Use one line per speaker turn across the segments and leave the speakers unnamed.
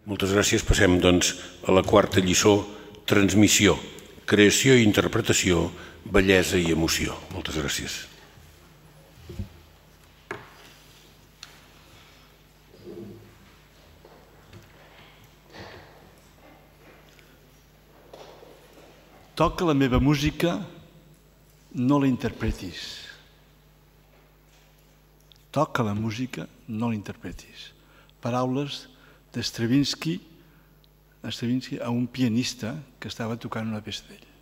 Moltes gràcies. Passem, doncs, a la quarta lliçó, transmissió, creació i interpretació, bellesa i emoció. Moltes gràcies.
Toca la meva música, no la interpretis. Toca la música, no la interpretis. Paraules de Stravinsky a un pianista que estava tocant una peça d'ell.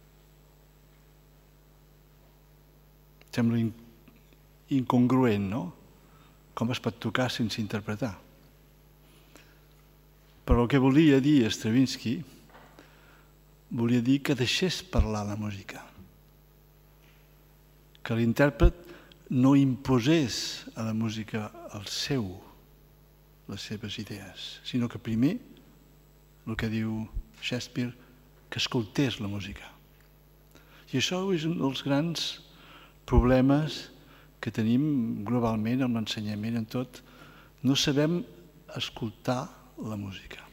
Sembla incongruent, no? Com es pot tocar sense interpretar? Però el que volia dir Stravinsky volia dir que deixés parlar la música, que l'intèrpret no imposés a la música les seves idees, sinó que primer, el que diu Shakespeare, que escoltés la música. I això és un dels grans problemes que tenim globalment amb l'ensenyament, en tot. No sabem escoltar la música.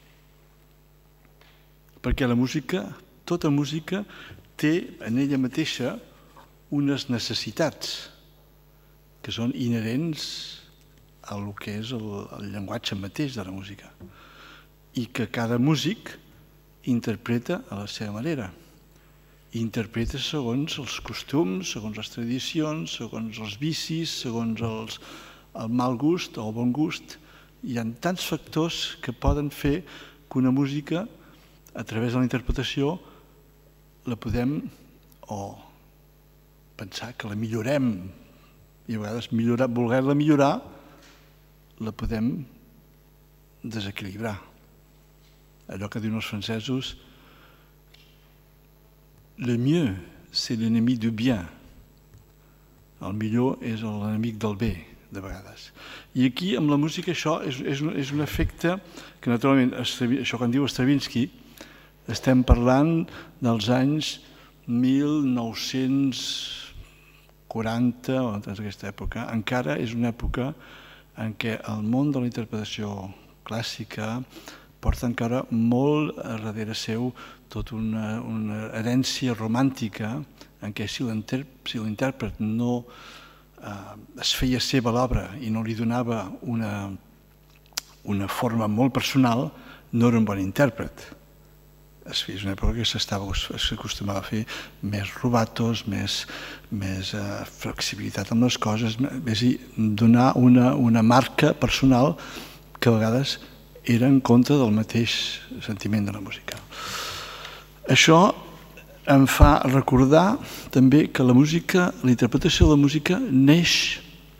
Perquè la música, tota música, té en ella mateixa unes necessitats que són inherents a el que és el llenguatge mateix de la música i que cada músic interpreta a la seva manera. Interpreta segons els costums, segons les tradicions, segons els vicis, segons el mal gust o el bon gust. Hi ha tants factors que poden fer que una música, a través de la interpretació, la podem o pensar que la millorem i a vegades voler-la millorar la podem desequilibrar. Allò que diuen els francesos, le mieux, c'est l'ennemi du bien. El millor és l'enemic del bé, de vegades. I aquí, amb la música, això és un efecte que, naturalment, això que en diu Stravinsky, estem parlant dels anys 1940, o d'aquesta època. Encara és una època en què el món de la interpretació clàssica porta encara molt darrere seu tota una herència romàntica en què si l'intèrpret no es feia seva l'obra i no li donava una forma molt personal, no era un bon intèrpret. És una època que s'acostumava a fer més rubatos, més flexibilitat amb les coses, és a dir, donar una marca personal que a vegades era en contra del mateix sentiment de la música. Això em fa recordar també que la música, la interpretació de la música neix,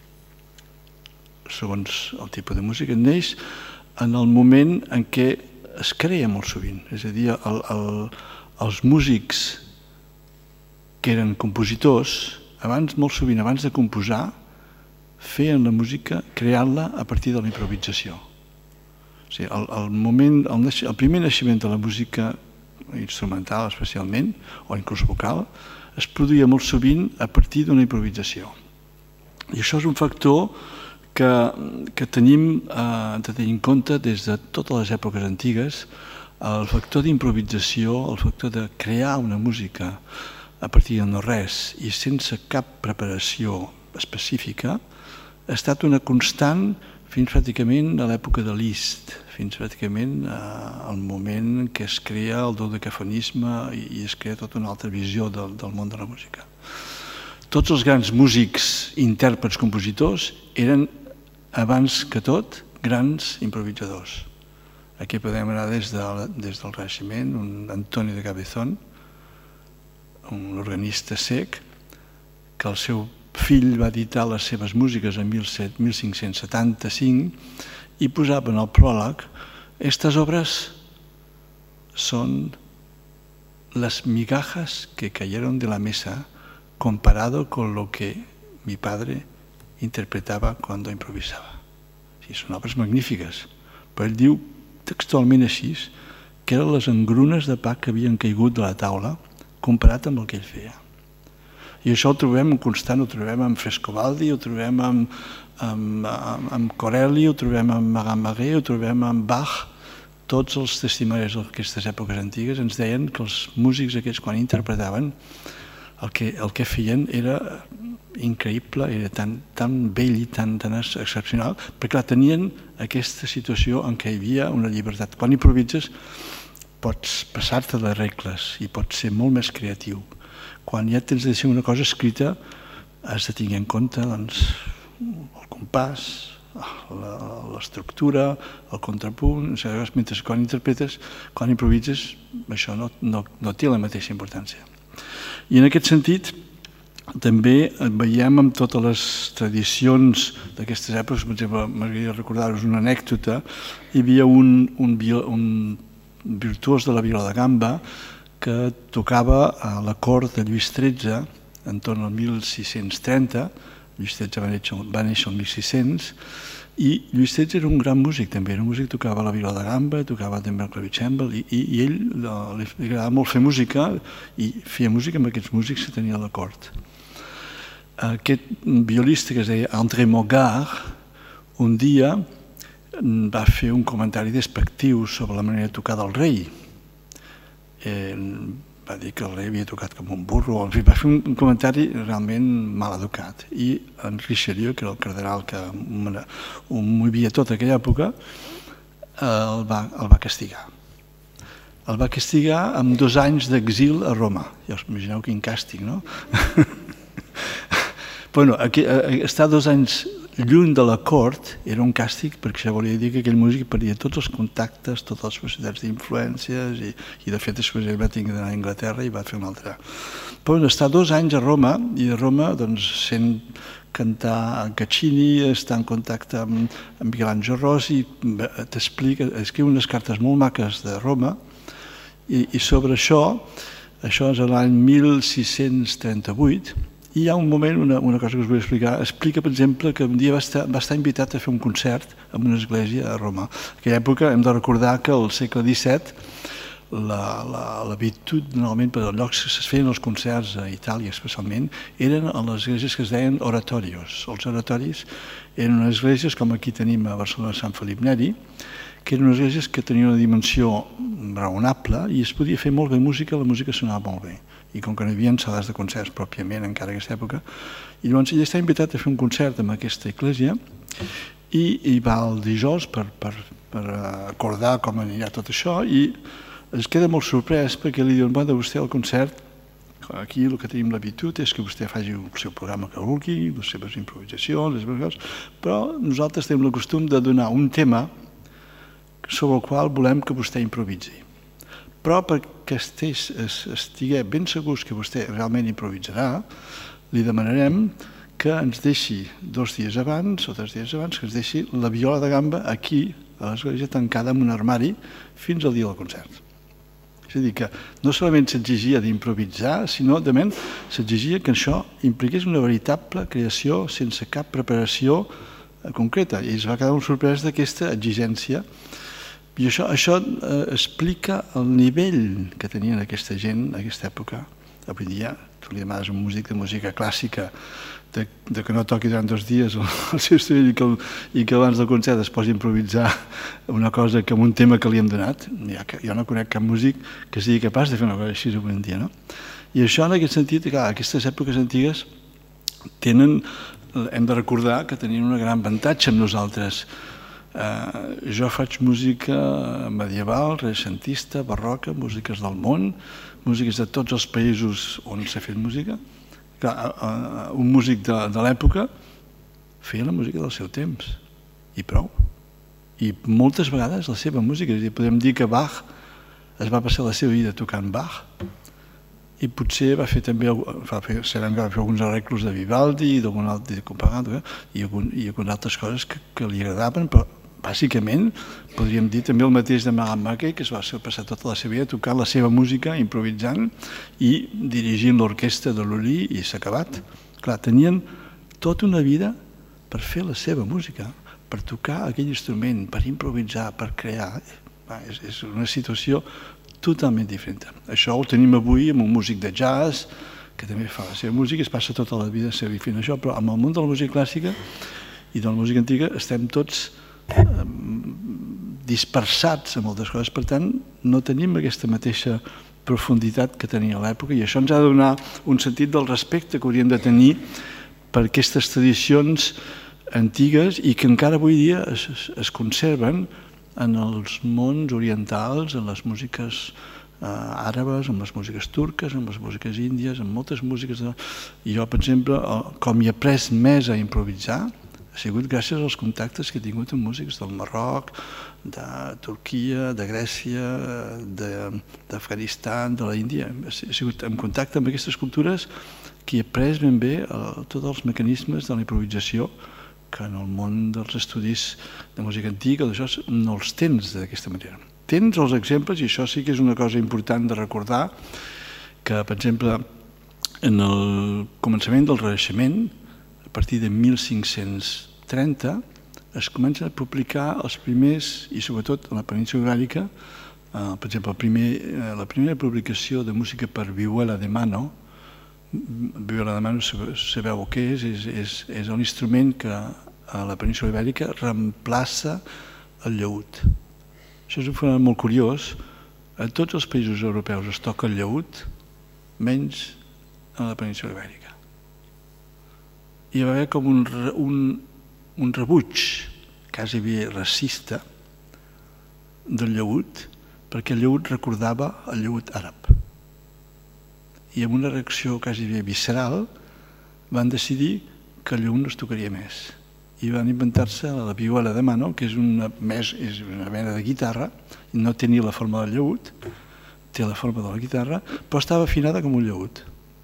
segons el tipus de música, neix en el moment en què es crea molt sovint. És a dir, els músics que eren compositors, molt sovint abans de composar, feien la música creant-la a partir de la improvisació. O sigui, el primer naixement de la música instrumental especialment, o inclús vocal, es produïa molt sovint a partir d'una improvisació. I això és un factor que tenim de tenir en compte des de totes les èpoques antigues, el factor d'improvisació, el factor de crear una música a partir de no res i sense cap preparació específica, ha estat una constant fins pràcticament a l'època de Liszt, fins pràcticament al moment en què es crea el dodecafonisme i es crea tota una altra visió del món de la música. Tots els grans músics, intèrprets, compositors eren, abans que tot, grans improvisadors. Aquí podem anar des del Renaixement, un Antonio de Cabezón, un organista cec, que el seu fill va editar les seves músiques en 1575 i posava en el pròleg: estas obras son las migajas que cayeron de la mesa comparado con lo que mi padre interpretaba cuando improvisaba. Sí, són obres magnífiques, però ell diu textualment així que eren les engrunes de pa que havien caigut de la taula comparat amb el que ell feia. I això ho trobem constant, ho trobem amb Frescobaldi, ho trobem amb Corelli, ho trobem amb Magamagé, ho trobem amb Bach. tots els testimonis d'aquestes èpoques antigues ens deien que els músics aquests, quan interpretaven, el que feien era increïble, era tan bell i tan excepcional, perquè clar, tenien aquesta situació en què hi havia una llibertat. Quan improvises pots passar-te les regles i pots ser molt més creatiu. Quan ja tens de ser una cosa escrita, has de tenir en compte doncs, el compàs, l'estructura, el contrapunt, mentre quan interpretes, quan improvises, això no té la mateixa importància. I en aquest sentit, també veiem amb totes les tradicions d'aquestes èpoques, per exemple, m'agradaria recordar-vos una anècdota, hi havia un virtuós de la viola de gamba que tocava a la cort de Lluís XIII, entorn al 1630, Lluís XIII va néixer el 1600, i Lluís XIII era un gran músic també, era un músic que tocava la viola de gamba, tocava també el clavicèmbal, i ell li agradava molt fer música, i feia música amb aquests músics que tenia a la cort. Aquest violista que es deia André Mogart, un dia va fer un comentari despectiu sobre la manera de tocar del rei. Va dir que el rei havia tocat com un burro, en fi, va fer un comentari realment mal educat. I en Richelieu, que era el cardenal que ho movia tota aquella època, el va castigar. El va castigar amb 2 anys d'exil a Roma. Ja us imagineu quin càstig, no? Bueno, estar 2 anys lluny de la cort era un càstig perquè això volia dir que aquell músic perdia tots els contactes, totes les possibilitats d'influències i de fet després ell va tenir d'anar a Anglaterra i va fer un altre. Però estar 2 anys a Roma i a Roma doncs, sent cantar Caccini, estar en contacte amb Michelangelo Rosi, escriu unes cartes molt maques de Roma i sobre això és l'any 1638, i hi ha un moment, una cosa que us vull explicar, explica, per exemple, que un dia va estar invitat a fer un concert en una església a Roma. En aquella època hem de recordar que al segle XVII l'habitud, normalment, per als llocs que es feien els concerts a Itàlia especialment, eren a les esglésies que es deien oratorios. Els oratoris eren unes esglésies, com aquí tenim a Barcelona Sant Felip Neri, que eren unes esglésies que tenien una dimensió raonable i es podia fer molt bé música, la música sonava molt bé. I com que no hi havia sales de concerts pròpiament encara en aquesta època, i llavors ell està invitat a fer un concert en aquesta església i va el dijous per acordar com anirà tot això i es queda molt sorprès perquè li diuen, bueno, vostè al concert, aquí el que tenim l'habitud és que vostè faci el seu programa que vulgui, les seves improvisacions, les seves coses, però nosaltres tenim el costum de donar un tema sobre el qual volem que vostè improvisi. Però perquè estiguem ben segurs que vostè realment improvisarà, li demanarem que ens deixi 2 dies abans o 3 dies abans, que ens deixi la viola de gamba aquí, a l'església, tancada en un armari fins al dia del concert. És a dir, que no solament s'exigia d'improvisar, sinó també s'exigia que això impliqués una veritable creació sense cap preparació concreta. I es va quedar molt sorprès d'aquesta exigència. I això explica el nivell que tenien aquesta gent en aquesta època. Avui dia, tu li demanes a un músic de música clàssica que no toqui durant 2 dies el seu instrument i que abans del concert es posi a improvisar una cosa amb un tema que li hem donat. Jo no conec cap músic que sigui capaç de fer una cosa així avui en dia. I això, en aquest sentit, aquestes èpoques antigues hem de recordar que tenien un gran avantatge amb nosaltres. Jo faig música medieval, renaixentista, barroca, músiques del món, músiques de tots els països on s'ha fet música. Un músic de l'època feia la música del seu temps, i prou. I moltes vegades la seva música, podem dir que Bach es va passar la seva vida tocant Bach, i potser va fer també, sabem que va fer alguns arreglos de Vivaldi, d'algun altre de Compagano, i algunes altres coses que li agradaven, però bàsicament podríem dir també el mateix de Marat Mackay, que es va passar tota la seva vida tocant la seva música, improvisant i dirigint l'orquestra de Lully, i s'ha acabat. Clar, tenien tota una vida per fer la seva música, per tocar aquell instrument, per improvisar, per crear. És una situació totalment diferent. Això ho tenim avui amb un músic de jazz, que també fa la seva música, es passa tota la vida fent això, però amb el món de la música clàssica i de la música antiga estem tots dispersats a moltes coses, per tant no tenim aquesta mateixa profunditat que tenia a l'època, i això ens ha de donar un sentit del respecte que hauríem de tenir per aquestes tradicions antigues i que encara avui dia es conserven en els mons orientals, en les músiques àrabes, en les músiques turques, en les músiques índies, en moltes músiques. I jo, per exemple, com hi he après més a improvisar, ha sigut gràcies als contactes que he tingut amb músics del Marroc, de Turquia, de Grècia, d'Afganistan, de l'Índia. He sigut en contacte amb aquestes cultures que he après ben bé tots els mecanismes de la improvisació que en el món dels estudis de música antiga no els tens d'aquesta manera. Tens els exemples, i això sí que és una cosa important de recordar, que, per exemple, en el començament del Renaixement, a partir de 1530, es comencen a publicar els primers, i sobretot a la península Ibèrica, per exemple, la primera publicació de música per vihuela de mano. Vihuela de mano, sabeu què és l'instrument que a la península Ibèrica reemplaça el llaüt. Això és un fenomen molt curiós. A tots els països europeus es toca el llaüt, menys a la península Ibèrica. Hi va haver com un rebuig quasi bé racista del llaüt, perquè el llaüt recordava el llaüt àrab. I amb una reacció quasi bé visceral van decidir que el llaüt no es tocaria més. I van inventar-se la vihuela de mano, que és una mena de guitarra, no tenia la forma del llaüt, té la forma de la guitarra, però estava afinada com un llaüt.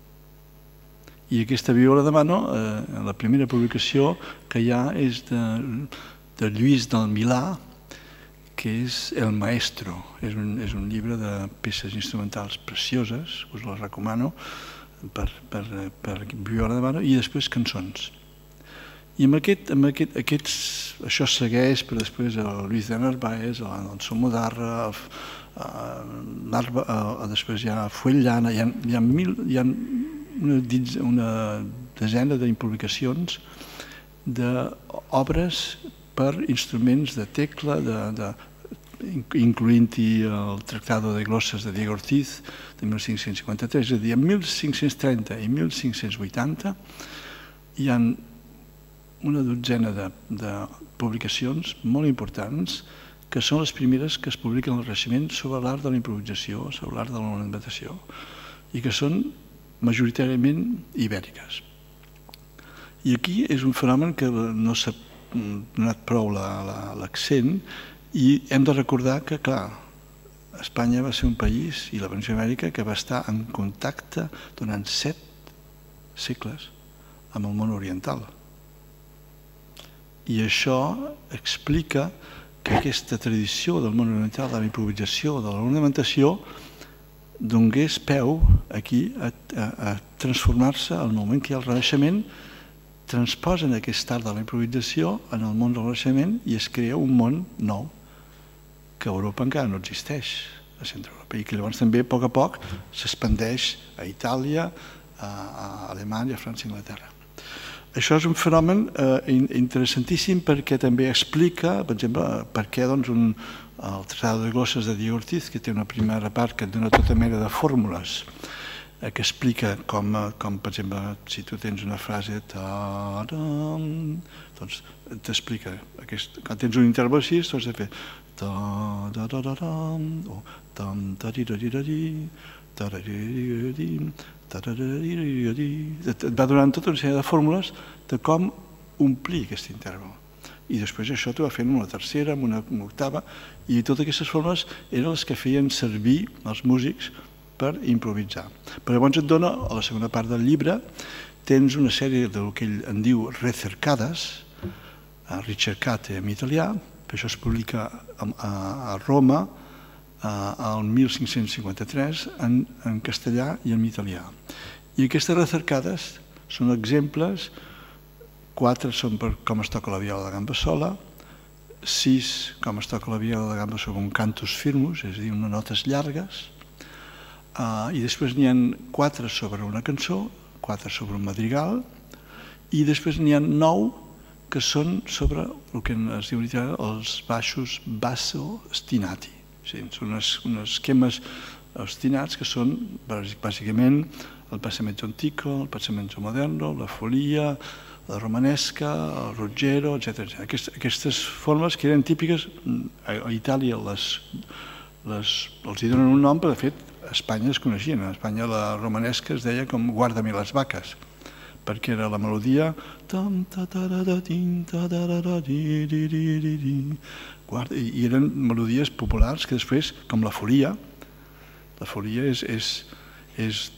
I aquesta vihuela de mano, la primera publicació que hi ha és de Lluís del Milà, que és El Maestro. És un llibre de peces instrumentals precioses, us les recomano, per vihuela de mano, i després cançons. I amb això segueix, però després el Lluís de Narváez, l'Alonso Mudarra, després hi ha Fuellana, hi ha una desena d'impublicacions d'obres per instruments de tecla, incloent-hi el Tractado de Glosses de Diego Ortiz de 1553, és a dir, en 1530 i 1580 hi ha una dotzena de publicacions molt importants que són les primeres que es publiquen al Renaixement sobre l'art de la improvisació, sobre l'art de l'ornamentació, i que són majoritàriament ibèriques. I aquí és un fenomen que no s'ha donat prou l'accent, i hem de recordar que, clar, Espanya va ser un país, i la península Ibèrica, que va estar en contacte durant 7 segles amb el món oriental. I això explica que aquesta tradició del món oriental, de la improvisació, de l'ornamentació, donés peu aquí a transformar-se al moment que hi ha el Renaixement, transposen aquest art de la improvisació en el món del Renaixement i es crea un món nou, que a Europa encara no existeix, a Centre-Europa, i que llavors també a poc s'expandeix a Itàlia, a Alemanya, a França i Anglaterra. Això és un fenomen interessantíssim perquè també explica, per exemple, per què el Tractado de Glosses de Diego Ortiz, que té una primera part que et dona tota mena de fórmules, que explica com, per exemple, si tu tens una frase, doncs t'explica, quan tens un interval així, tu has de fer et va donant tota una sèrie de fórmules de com omplir aquest interval. I després això t'ho va fent una tercera, una octava, i totes aquestes fórmules eren les que feien servir els músics per improvisar. Però llavors et dona, a la segona part del llibre, tens una sèrie del que ell en diu recercades, ricercate en italià, per això es publica a Roma, al 1553 en castellà i en italià. I aquestes recercades són exemples, 4 són per com es toca la viola de gamba sola, 6 com es toca la viola de gamba sobre un cantus firmus, és a dir, unes notes llargues, i després n'hi ha 4 sobre una cançó, 4 sobre un madrigal, i després n'hi ha 9 que són sobre el que es diu els baixos basso-ostinati. Són uns esquemes ostinats que són bàsicament el passamento antico, el passamento moderno, la folia, la romanesca, el ruggero, etc. Aquestes formes que eren típiques, a Itàlia els hi donen un nom, però de fet a Espanya es coneixien. A Espanya la romanesca es deia com Guarda-mi les vaques, perquè era la melodia i eren melodies populars que després, com la folia és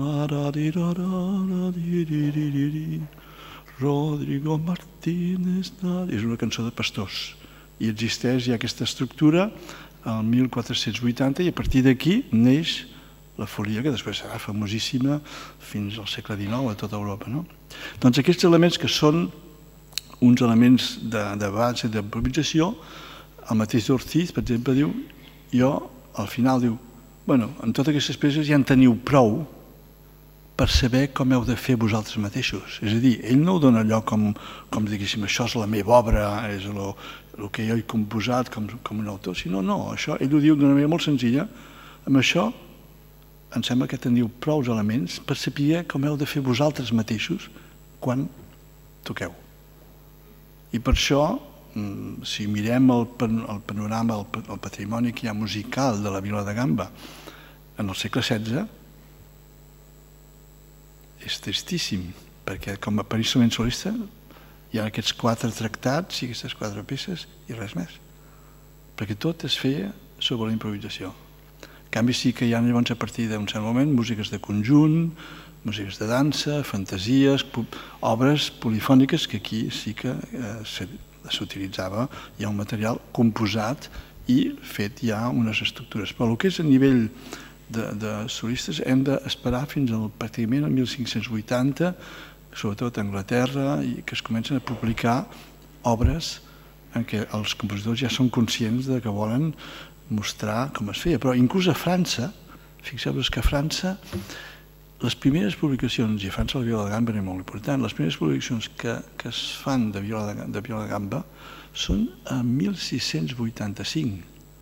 Rodrigo Martínez, és una cançó de pastors i existeix ja aquesta estructura al 1480 i a partir d'aquí neix la folia que després serà famosíssima fins al segle XIX a tota Europa. Doncs aquests elements que són uns elements de base d'improvisació, el mateix Ortiz, per exemple, diu, al final diu, en totes aquestes peces ja en teniu prou per saber com heu de fer vosaltres mateixos. És a dir, ell no ho dona allò com diguéssim, això és la meva obra, és el que jo he composat com un autor, sinó no, això ell ho diu d'una manera molt senzilla, amb això em sembla que teniu prou elements per saber com heu de fer vosaltres mateixos quan toqueu. I per això, si mirem el panorama, el patrimoni que hi ha musical de la Vila de Gamba en el segle XVI, és tristíssim, perquè com a per instrument solista hi ha aquests 4 tractats i aquestes 4 peces i res més, perquè tot es feia sobre la improvisació. En canvi sí que hi ha llavors a partir d'un cert moment músiques de conjunt, músiques de dansa, fantasies, obres polifòniques que aquí sí que s'utilitzava ja un material composat i fet ja unes estructures. Però el que és a nivell de solistes hem d'esperar fins pràcticament al 1580, sobretot a Anglaterra, i que es comencen a publicar obres en què els compositors ja són conscients que volen mostrar com es feia. Però inclús a França, fixeu-vos que a França les primeres publicacions, i a França la Viola de Gamba era molt important, les primeres publicacions que es fan de Viola de Gamba són a 1685.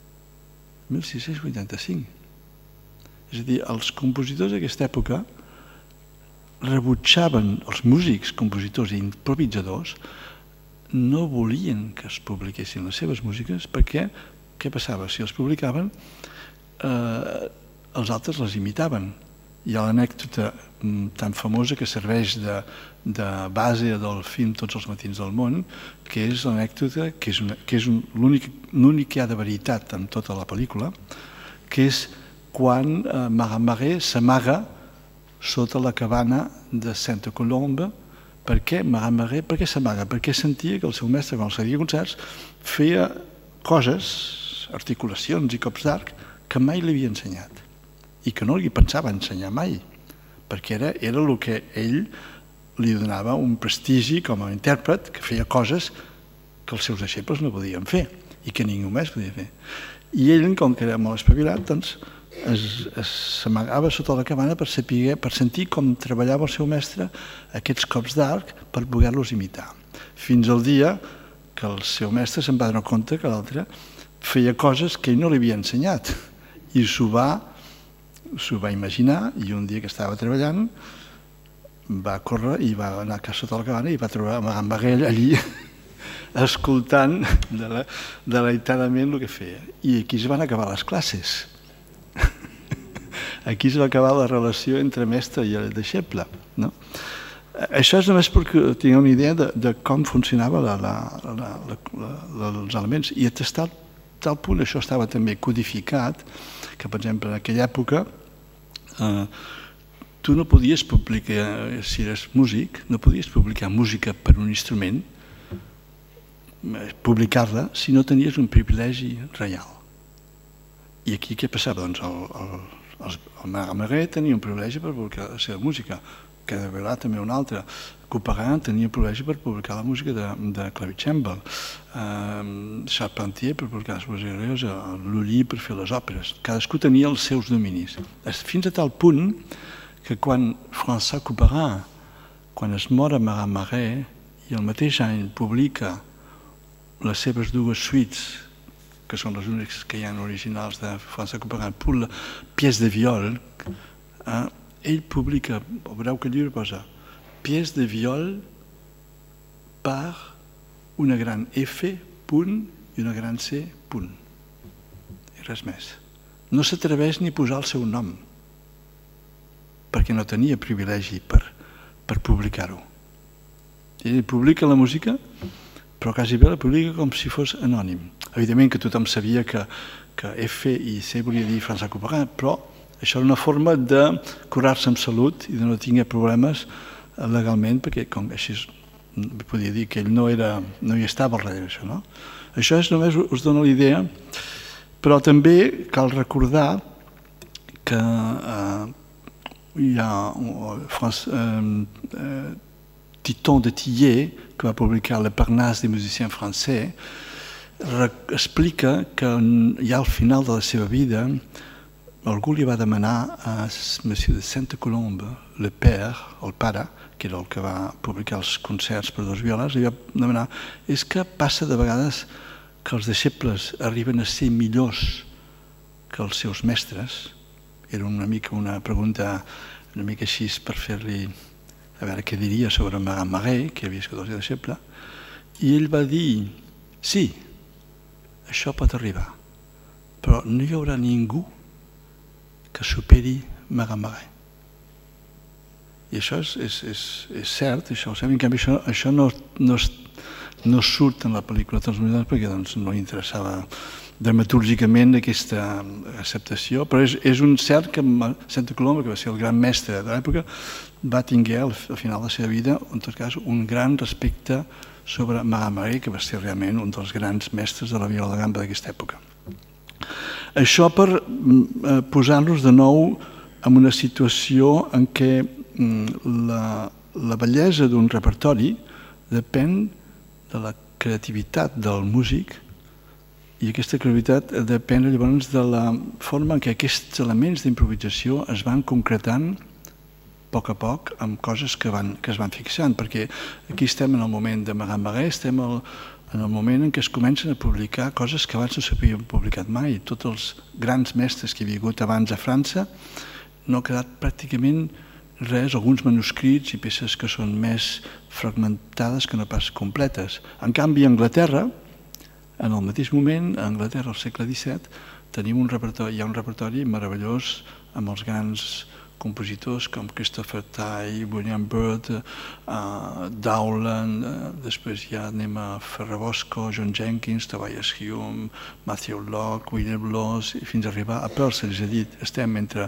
1685. És a dir, els compositors d'aquesta època rebutjaven, els músics, compositors i improvisadors, no volien que es publiquessin les seves músiques perquè, què passava? Si els publicaven, els altres les imitaven. Hi ha l'anècdota tan famosa que serveix de base del film Tots els matins del món, que és l'anècdota, que és l'únic que hi ha de veritat en tota la pel·lícula, que és quan Marat s'amaga sota la cabana de Santa Colombe. Per què Marat s'amaga? Perquè sentia que el seu mestre, quan els feia concerts, feia coses, articulacions i cops d'arc que mai li havia ensenyat i que no li pensava ensenyar mai, perquè era el que ell li donava un prestigi com a intèrpret, que feia coses que els seus deixebles no podien fer i que ningú més podia fer. I ell, com que era molt espavilat, doncs s'amagava sota la cabana per sentir com treballava el seu mestre aquests cops d'arc per poder-los imitar. Fins al dia que el seu mestre se'n va donar compte que l'altre feia coses que ell no li havia ensenyat i s'ho va imaginar, i un dia que estava treballant va córrer i va anar a sota la cabana i va trobar en Marat allí escoltant deleitadament el que feia. I aquí es van acabar les classes. Aquí es va acabar la relació entre mestre i el deixeble. Això és només perquè tingueu una idea de com funcionava els elements. I a tal punt això estava també codificat que, per exemple, en aquella època tu no podies publicar, si eres músic, no podies publicar música per un instrument, publicar-la, si no tenies un privilegi reial. I aquí què passava? Doncs el Marat tenia un privilegi per publicar la seva música, que de vegades també un altre. Couperin tenia un privilegi per publicar la música de Clavicembal, Charpentier per publicar les músiques gregues, Lully per fer les òperes. Cadascú tenia els seus dominis. Fins a tal punt que quan François Couperin, quan es mor a Marat i el mateix any publica les seves dues suites, que són les úniques que hi ha originals de François Couperin, pour la pièce de viol, ell publica, veureu que el llibre posa pièce de viol par una gran F, punt, i una gran C, punt. I res més. No s'atreveix ni a posar el seu nom, perquè no tenia privilegi per publicar-ho. Ell publica la música, però quasi bé la publica com si fos anònim. Evidentment que tothom sabia que F i C volia dir François Couperin, però això era una forma de curar-se amb salut i de no tenir problemes legalment, perquè com així podia dir que ell no hi estava al darrere d'això, no? Això només us dona l'idea, però també cal recordar que hi ha Titon de Tillet, que va publicar Le Parnasse des musiciens français, explica que ja al final de la seva vida algú li va demanar a Monsieur de Sainte-Colombe, le père, el pare, que era el que va publicar els concerts per dos violes, li va demanar, és que passa de vegades que els deixebles arriben a ser millors que els seus mestres? Era una mica una pregunta una mica així per fer-li a veure què diria sobre Marat Marais, que havia escrit el seu deixeble, i ell va dir, sí, això pot arribar, però no hi haurà ningú que superi Marat Marais. I això és cert, això ho sabem, en canvi això no surt en la pel·lícula Transmutants perquè no li interessava dramatúrgicament aquesta acceptació, però és un cert que Sainte-Colombe, que va ser el gran mestre de l'època, va tenir al final de la seva vida, en tot cas, un gran respecte sobre Marat Marais, que va ser realment un dels grans mestres de la viola de gamba d'aquesta època. Això per posar-nos de nou en una situació en què la bellesa d'un repertori depèn de la creativitat del músic i aquesta creativitat depèn llavors de la forma en què aquests elements d'improvisació es van concretant a poc amb coses que es van fixant, perquè aquí estem en el moment de Marat Marais, estem en el moment en què es comencen a publicar coses que abans no s'havien publicat mai. Tots els grans mestres que hi havia hagut abans a França no ha quedat pràcticament res, alguns manuscrits i peces que són més fragmentades que no pas completes. En canvi, a Anglaterra, en el mateix moment, a Anglaterra, al segle XVII, hi ha un repertori meravellós amb els grans compositors com Christopher Tye, William Byrd, Dowland, després ja anem a Ferrabosco, John Jenkins, Tobias Hume, Matthew Locke, William Bloss, i fins a arribar a Purcell. És a dir, estem entre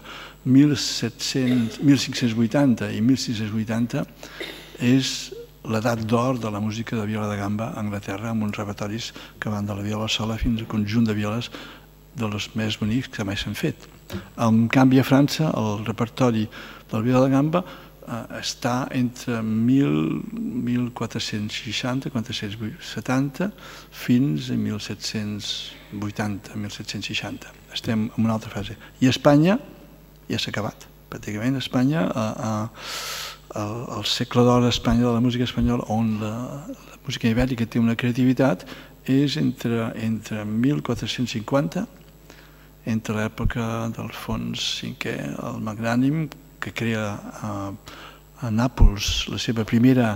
1580 i 1680, és l'edat d'or de la música de viola de gamba a Anglaterra, amb uns repertoris que van de la viola sola fins al conjunt de violes dels més bonics que mai s'han fet. En canvi, a França, el repertori de la viola de gamba està entre 1460, 1470 fins a 1780, 1760. Estem en una altra fase. I a Espanya ja s'ha acabat. Pràcticament a Espanya, el segle d'or d'Espanya, de la música espanyola, on la música ibèrica té una creativitat, és entre 1450, entre l'època d'Alfons V el Magnànim, que crea a Nàpols la seva primera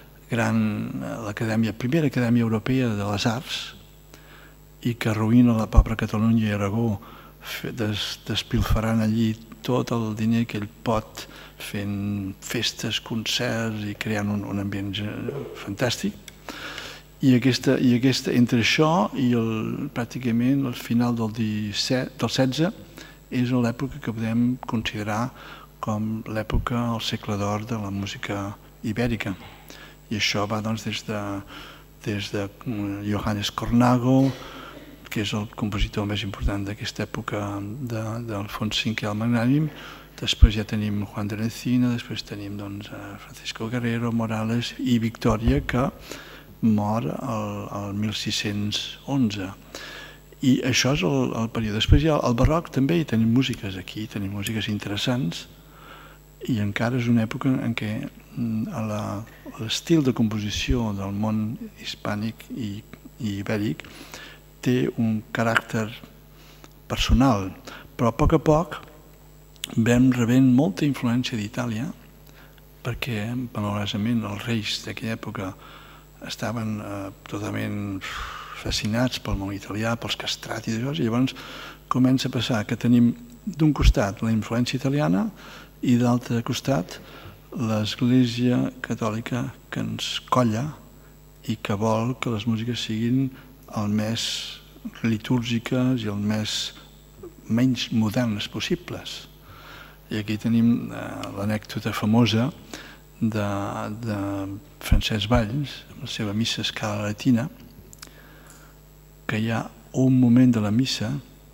acadèmia europea de les arts i que arruïna la pobra Catalunya i Aragó despilfarrant allí tot el diner que ell pot, fent festes, concerts i creant un ambient fantàstic. I entre això i pràcticament el final del XVI és l'època que podem considerar com l'època, el segle d'or de la música ibèrica. I això va des de Johannes Cornago, que és el compositor més important d'aquesta època d'Alfons V el Magnànim. Després ja tenim Juan de la Encina, després tenim Francisco Guerrero, Morales i Victòria, que mor el 1611. I això és el període. Després hi ha el barroc, també hi tenim músiques aquí, tenim músiques interessants, i encara és una època en què l'estil de composició del món hispànic i ibèric té un caràcter personal, però a poc vam rebent molta influència d'Itàlia, perquè malauradament els reis d'aquella època estaven totalment fascinats pel món italià, pels castrati i llavors comença a passar que tenim d'un costat la influència italiana i d'altre costat l'Església Catòlica que ens colla i que vol que les músiques siguin el més litúrgiques i el menys modernes possibles. I aquí tenim l'anècdota famosa de Francesc Valls, amb la seva missa a escala latina, que hi ha un moment de la missa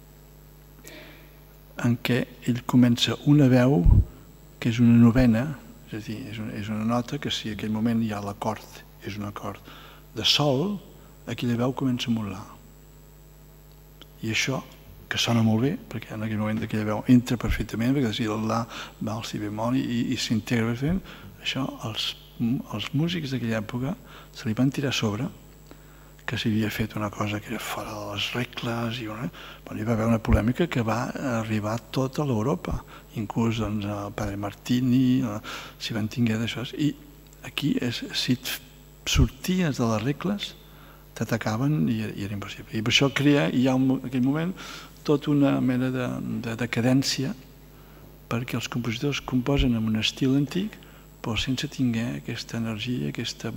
en què ell comença una veu que és una novena, és a dir, és una nota que si en aquell moment hi ha l'acord, és un acord de sol, aquella veu comença a modular. I això, que sona molt bé, perquè en aquell moment aquella veu entra perfectament, perquè si el la va al si bemol i s'integra perfectament, això els músics d'aquella època se li van tirar a sobre que s'havia fet una cosa que era fora de les regles i hi va haver una polèmica que va arribar a tota l'Europa, inclús el padre Martini s'hi van tinguer d'això, i aquí si et sorties de les regles t'atacaven i era impossible, i per això hi ha en aquell moment tota una mena de decadència perquè els compositors composen en un estil antic però sense tinguer aquesta energia, aquesta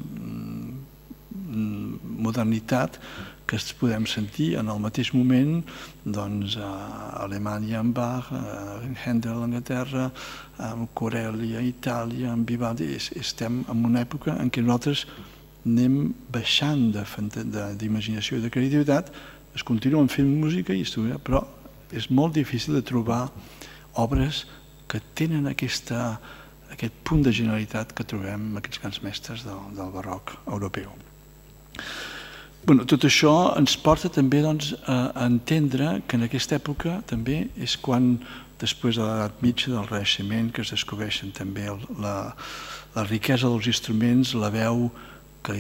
modernitat que ens podem sentir en el mateix moment a Alemanya amb Bach, Händel a Anglaterra, amb Corelli a Itàlia, amb Vivaldi. Estem en una època en què nosaltres anem baixant d'imaginació i de creativitat, es continuen fent música i estudiar, però és molt difícil de trobar obres que tenen aquest punt de genialitat que trobem en aquests grans mestres del barroc europeu. Tot això ens porta també a entendre que en aquesta època també és quan, després de l'edat mitja del Renaixement, que es descobreixen també la riquesa dels instruments, la veu que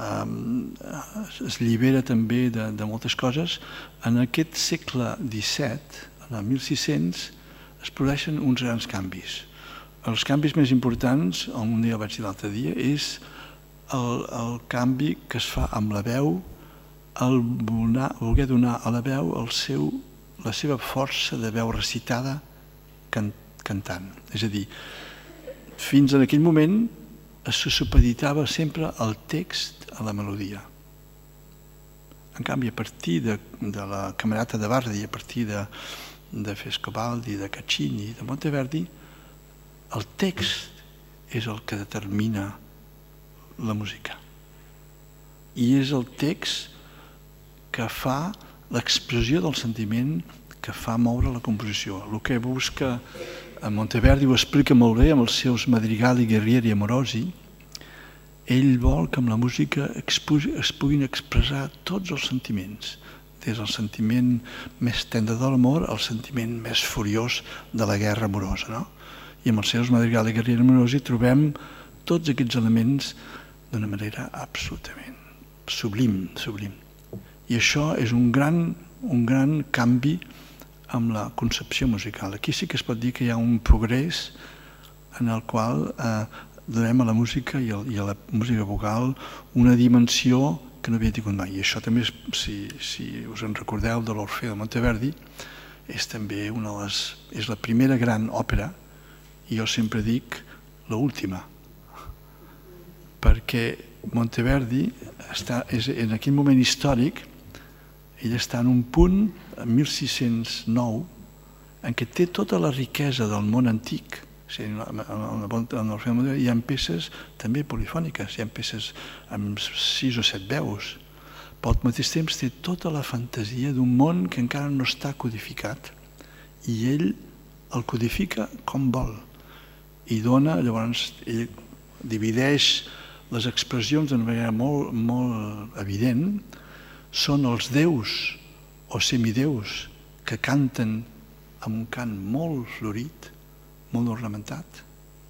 es llibera també de moltes coses. En aquest segle XVII, en el 1600, es produeixen uns grans canvis. Els canvis més importants, un dia vaig dir l'altre dia, és el canvi que es fa amb la veu, el voler donar a la veu la seva força de veu recitada cantant. És a dir, fins en aquell moment se supeditava sempre el text a la melodia. En canvi, a partir de la Camerata de Bardi, a partir de Frescobaldi, de Caccini, de Monteverdi, el text és el que determina la música. I és el text que fa l'expressió del sentiment que fa moure la composició. El que busca Monteverdi ho explica molt bé amb els seus madrigali, guerrieri i amorosi. Ell vol que amb la música es puguin expressar tots els sentiments, des del sentiment més tendre de l'amor al sentiment més furiós de la guerra amorosa. I amb els seus madrigali, guerrieri i amorosi trobem tots aquests elements d'una manera absolutament sublim. I això és un gran canvi amb la concepció musical. Aquí sí que es pot dir que hi ha un progrés en el qual donem a la música i a la música vocal una dimensió que no havia tingut mai. I això també, si us en recordeu de l'Orfeo de Monteverdi, és també és la primera gran òpera, i jo sempre dic l'última, perquè Monteverdi en aquell moment històric, ell està en un punt, en 1609, en què té tota la riquesa del món antic. En l'Orfeo de Monteverdi hi ha peces també polifòniques, hi ha peces amb 6 o 7 veus, però al mateix temps té tota la fantasia d'un món que encara no està codificat, i ell el codifica com vol, i dona, llavors ell divideix les expressions d'una manera molt evident. Són els déus o semideus que canten amb un cant molt florit, molt ornamentat,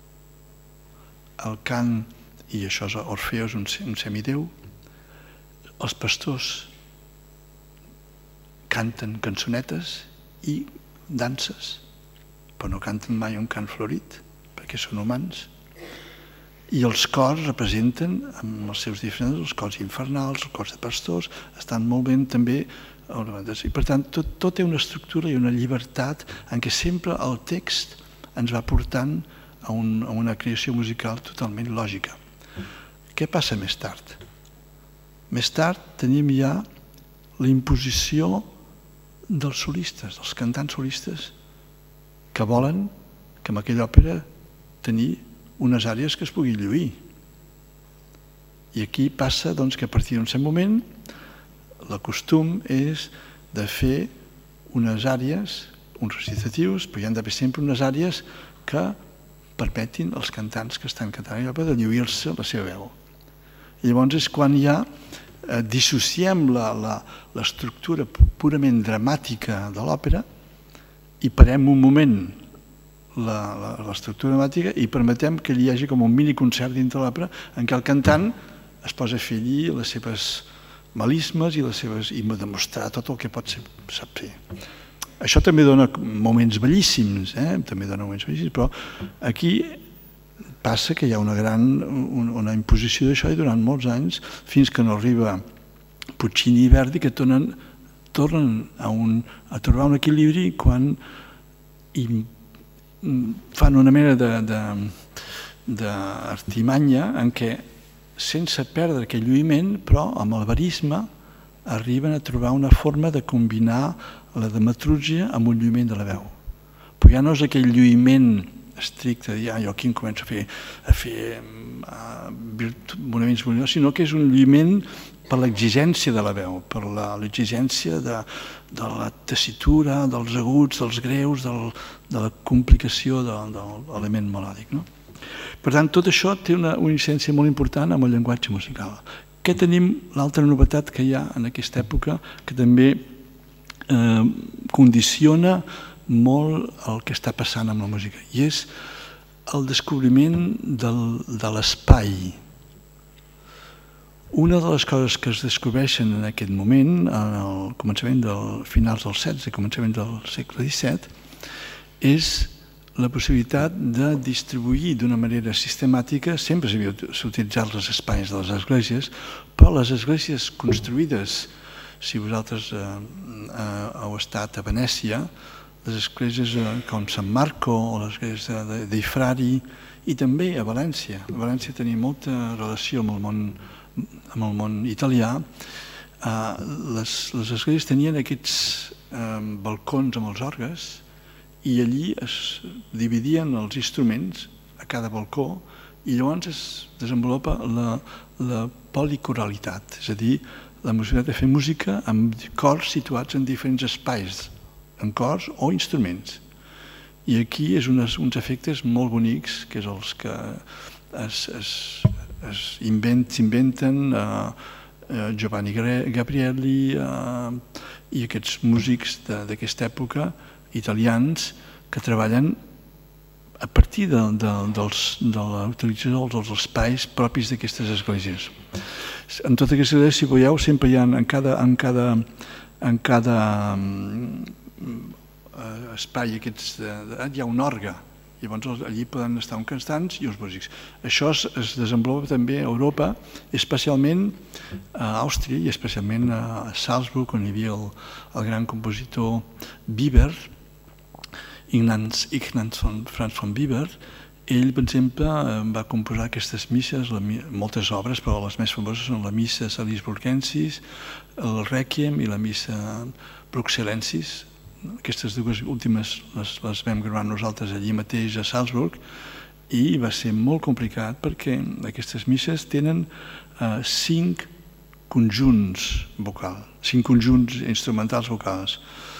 el cant, i això és Orfeu, és un semidéu, els pastors canten cançonetes i danses, però no canten mai un cant florit, perquè són humans. I els cors representen, amb els seus diferents, els cors infernals, els cors de pastors, estan molt ben també ornamentats. I per tant, tot té una estructura i una llibertat en què sempre el text ens va portant a una creació musical totalment lògica. Què passa més tard? Més tard tenim ja la imposició dels solistes, dels cantants solistes, que volen que en aquella òpera tenir unes àrees que es puguin lluir. I aquí passa que a partir d'un cert moment el costum és de fer unes àrees, uns recitatius, però hi han d'haver sempre unes àrees que permetin als cantants que estan cantant allò de lluir-se la seva veu. I llavors és quan ja dissociem l'estructura purament dramàtica de l'òpera i parem un moment l'estructura dramàtica i permetem que hi hagi com un miniconcert dintre l'òpera en què el cantant es posa a fer allí les seves malismes i demostrar tot el que sap fer. Això també dona moments bellíssims, però aquí passa que hi ha una imposició d'això i durant molts anys, fins que no arriba Puccini i Verdi, que tornen a trobar un equilibri quan fan una mena d'artimanya en què, sense perdre aquell lluïment, però amb el verisme arriben a trobar una forma de combinar la dramatúrgia amb un lluïment de la veu. Però ja no és aquell lluïment estricte, de dir, jo aquí em començo a fer moviments bonits, sinó que és un lluïment per l'exigència de la veu, per l'exigència de la tessitura, dels aguts, dels greus, de la complicació de l'element melòdic. Per tant, tot això té una incidència molt important amb el llenguatge musical. Què tenim? L'altra novetat que hi ha en aquesta època, que també condiciona molt el que està passant amb la música, i és el descobriment de l'espai. Una de les coses que es descobreixen en aquest moment, al començament finals del XVI, començament del segle XVII, és la possibilitat de distribuir d'una manera sistemàtica, sempre s'havia utilitzat els espais de les esglésies, però les esglésies construïdes, si vosaltres heu estat a Venècia, les esglésies com Sant Marco o l'església dei Frari, i també a València. A València tenia molta relació amb el món italià. Les esglésies tenien aquests balcons amb els orgues i allí es dividien els instruments a cada balcó i llavors es desenvolupa la policoralitat, és a dir, la possibilitat de fer música amb cors situats en diferents espais, en cors o instruments. I aquí és uns efectes molt bonics, que és els que s'inventen Giovanni Gabrieli i aquests músics d'aquesta època, italians, que treballen a partir de la utilització dels espais propis d'aquestes esglésies. En tota aquesta idea, si veieu, sempre hi ha en cada espai hi ha un orgue. Llavors allí poden estar uns cantants i uns músics. Això es desenvolupa també a Europa, especialment a Àustria i especialment a Salzburg, on hi havia el gran compositor Biber, Ignaz Franz von Biber. Ell, per exemple, va composar aquestes misses, moltes obres, però les més famoses són la Missa Salisburgensis, el Requiem i la Missa Bruxellensis. Aquestes dues últimes les vam gravar nosaltres allí mateix a Salzburg i va ser molt complicat perquè aquestes misses tenen 5 conjunts vocals, 5 conjunts instrumentals vocals.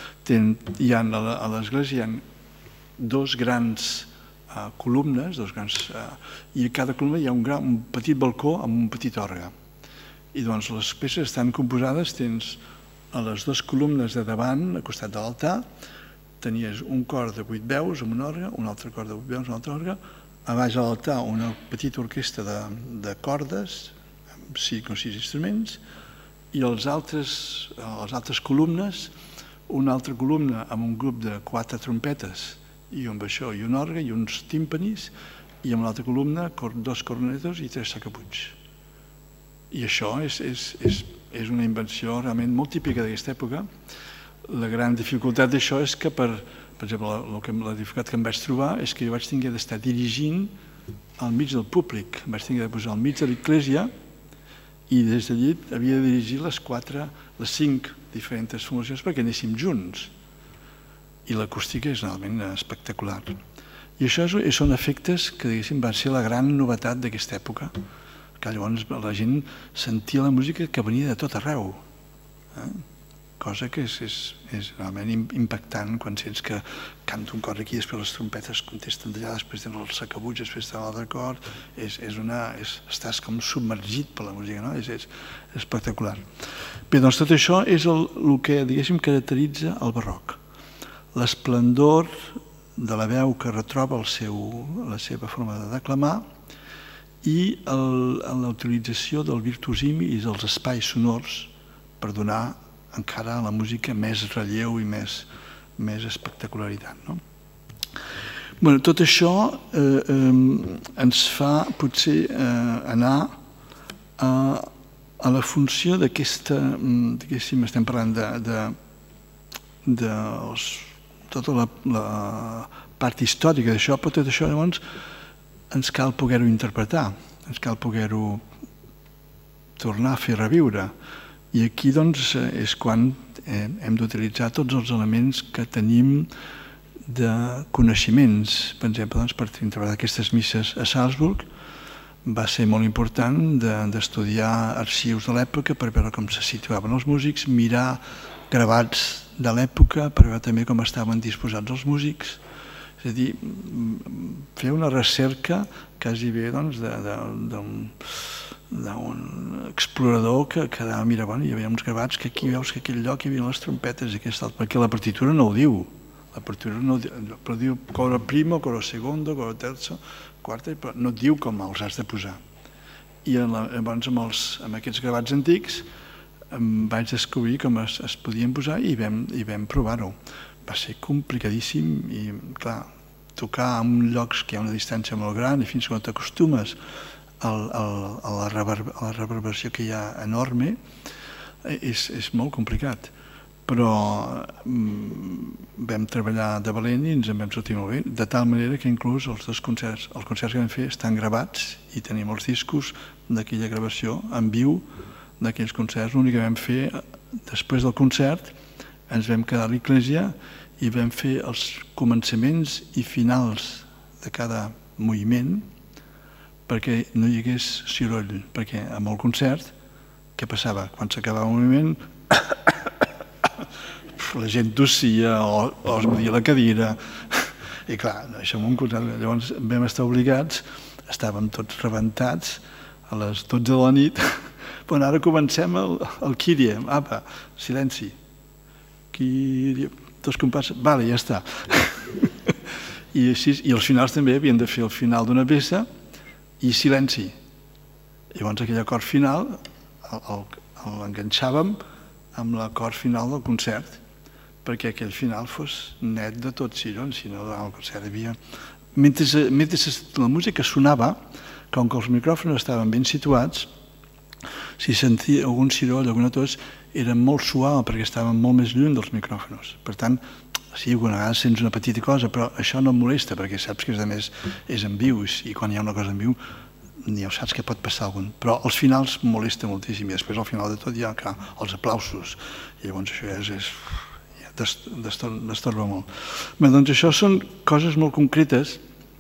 A l'església hi ha 2 grans columnes, i a cada columna hi ha un petit balcó amb un petit orgue. I doncs les peces estan composades, tens a les 2 columnes de davant, al costat de l'altar, tenies un cor de 8 veus amb un orgue, un altre cor de 8 veus amb un altre orgue, a baix de l'altar una petita orquestra de cordes, amb 5 o 6 instruments, i les altres columnes, una altra columna amb un grup de 4 trompetes i un baixó i un orgue i uns tímpanis, i amb l'altra columna 2 cornetos i 3 sacaputs. I això és una invenció realment molt típica d'aquesta època. La gran dificultat d'això és que, per exemple, la dificultat que em vaig trobar és que jo vaig haver d'estar dirigint al mig del públic, em vaig haver de posar al mig de l'església i des d'allí havia de dirigir les 5 diferents formacions perquè anéssim junts. I l'acústica és realment espectacular. I això són efectes que, diguéssim, van ser la gran novetat d'aquesta època, que llavors la gent sentia la música que venia de tot arreu, cosa que és realment impactant quan sents que canta un cor aquí, després les trompetes contesten d'allà, després tenen els sacabuts, després tenen l'altre cor, estàs com submergit per la música, no? És espectacular. Bé, doncs tot això és el que, diguéssim, caracteritza el barroc. L'esplendor de la veu que retroba la seva forma de declamar i la utilització del virtuosisme i dels espais sonors per donar encara a la música més relleu i més espectacularitat. Tot això ens fa potser anar a la funció d'aquesta, diguéssim, estem parlant de tota la part històrica d'això, però tot això llavors ens cal poder-ho interpretar, ens cal poder-ho tornar a fer reviure. I aquí doncs és quan hem d'utilitzar tots els elements que tenim de coneixements. Per exemple, per interpretar aquestes misses a Salzburg va ser molt important d'estudiar arxius de l'època per veure com se situaven els músics, mirar gravats de l'època per veure també com estaven disposats els músics. És a dir, fer una recerca quasi bé d'un explorador que quedava, mira, hi havia uns gravats que aquí veus que a aquell lloc hi havia les trompetes, perquè la partitura no ho diu. La partitura no ho diu, però diu coro primo, coro segundo, coro terzo, quarta, però no et diu com els has de posar. I llavors amb aquests gravats antics vaig descobrir com es podien posar i vam provar-ho. Va ser complicadíssim i, clar, tocar en llocs que hi ha una distància molt gran i fins que no t'acostumes a la reverberació que hi ha enorme, és molt complicat. Però vam treballar de valent i ens en vam sortir molt bé, de tal manera que inclús els concerts que vam fer estan gravats i tenim els discos d'aquella gravació en viu d'aquells concerts. L'únic que vam fer després del concert, ens vam quedar a l'església i vam fer els començaments i finals de cada moviment perquè no hi hagués soroll, perquè amb el concert, què passava? Quan s'acabava el moviment, la gent tossia o es modia la cadira, i clar, això en un concert, llavors vam estar obligats, estàvem tots rebentats a les 12 de la nit, però ara comencem el Kyrie, apa, silenci, Kyrie, dos compassos, vale, ja està. I els finals també havien de fer el final d'una peça i silenci. Llavors aquell acord final l'enganxàvem amb l'acord final del concert perquè aquell final fos net de tot sirón, si no el concert havia... Mentre la música sonava, com que els micròfons estaven ben situats, si sentia algun ciroll, alguna tos, era molt suau perquè estaven molt més lluny dels micròfons. Per tant, sí, alguna vegada sents una petita cosa, però això no em molesta perquè saps que a més és en viu i quan hi ha una cosa en viu ja saps que pot passar algun. Però als finals molesta moltíssim i després al final de tot hi ha els aplausos i llavors això destorba molt. Bé, doncs això són coses molt concretes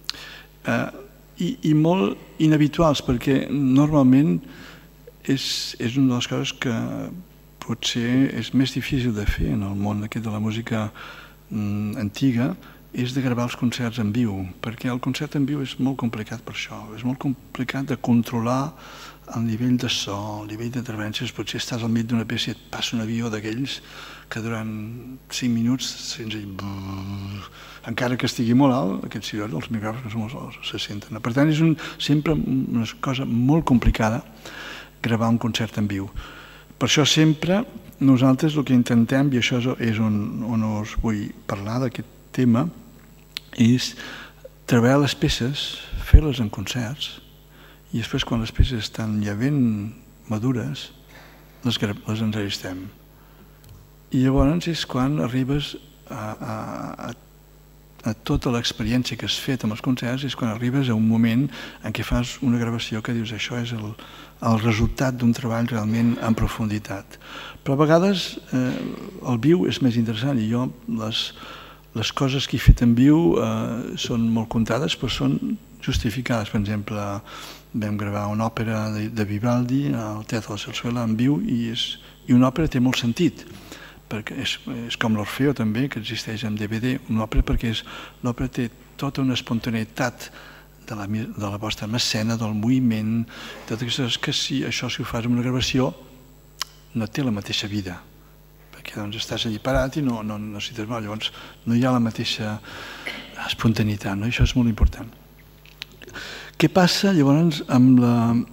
i molt inhabituals perquè normalment és una de les coses que potser és més difícil de fer en el món aquest de la música antiga, és de gravar els concerts en viu, perquè el concert en viu és molt complicat per això, és molt complicat de controlar el nivell de so, el nivell d'intervencions, potser estàs al mig d'una peça i et passa un avió d'aquells que durant 5 minuts sents encara que estigui molt alt, aquest soroll, els micròfons molt alts se senten. Per tant, és sempre una cosa molt complicada gravar un concert en viu. Per això sempre nosaltres el que intentem, i això és on us vull parlar d'aquest tema, és treballar les peces, fer-les en concerts, i després quan les peces estan ja ben madures, les entrevistem. I llavors és quan arribes a tota l'experiència que has fet amb els concerts, és quan arribes a un moment en què fas una gravació que dius això és el resultat d'un treball realment en profunditat. Però a vegades el viu és més interessant i jo les coses que he fet en viu són molt comptades però són justificades. Per exemple, vam gravar una òpera de Vivaldi al Teatre de la Sarsuela en viu i una òpera té molt sentit, perquè és com l'Orfeo també, que existeix en DVD, una òpera perquè l'òpera té tota una espontaneïtat de la vostra escena, del moviment, totes aquestes que si ho fas en una gravació no té la mateixa vida, perquè doncs estàs allí parat i no necessites molt, llavors no hi ha la mateixa espontaneïtat, no? Això és molt important. Què passa llavors amb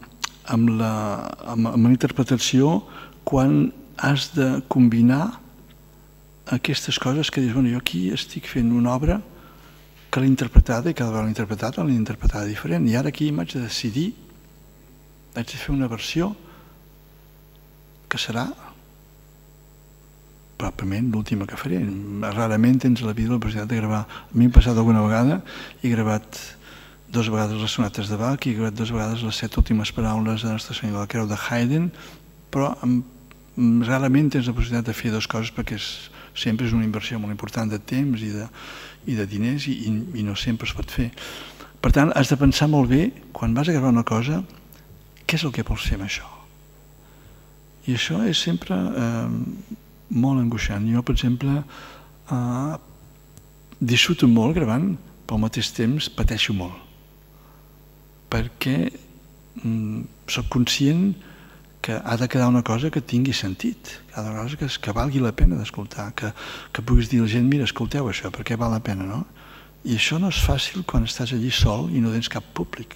la interpretació quan has de combinar aquestes coses que dius, bueno, jo aquí estic fent una obra que l'he interpretada i cada vegada l'he interpretada diferent i ara aquí m'haig de decidir, haig de fer una versió que serà probablement l'última que faré. Rarament tens la vida la possibilitat de gravar. A mi m'ha passat alguna vegada, he gravat 2 vegades les sonates de Bach, he gravat 2 vegades les 7 últimes paraules de Nostra Senyora de la Creu de Haydn, però rarament tens la possibilitat de fer 2 coses perquè sempre és una inversió molt important de temps i de diners i no sempre es pot fer. Per tant, has de pensar molt bé, quan vas a gravar una cosa, què és el que vols fer amb això? I això és sempre molt angoixant. Jo, per exemple, disfruto molt gravant, però al mateix temps pateixo molt, perquè soc conscient que ha de quedar una cosa que tingui sentit, cada cosa que valgui la pena d'escoltar, que puguis dir a la gent, mira, escolteu això, perquè val la pena, no? I això no és fàcil quan estàs allí sol i no tens cap públic.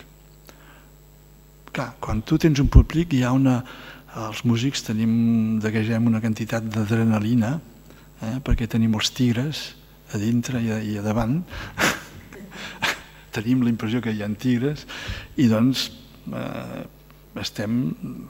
Clar, quan tu tens un públic hi ha els músics deguegem una quantitat d'adrenalina, perquè tenim els tigres a dintre i a davant, tenim la impressió que hi ha tigres i doncs estem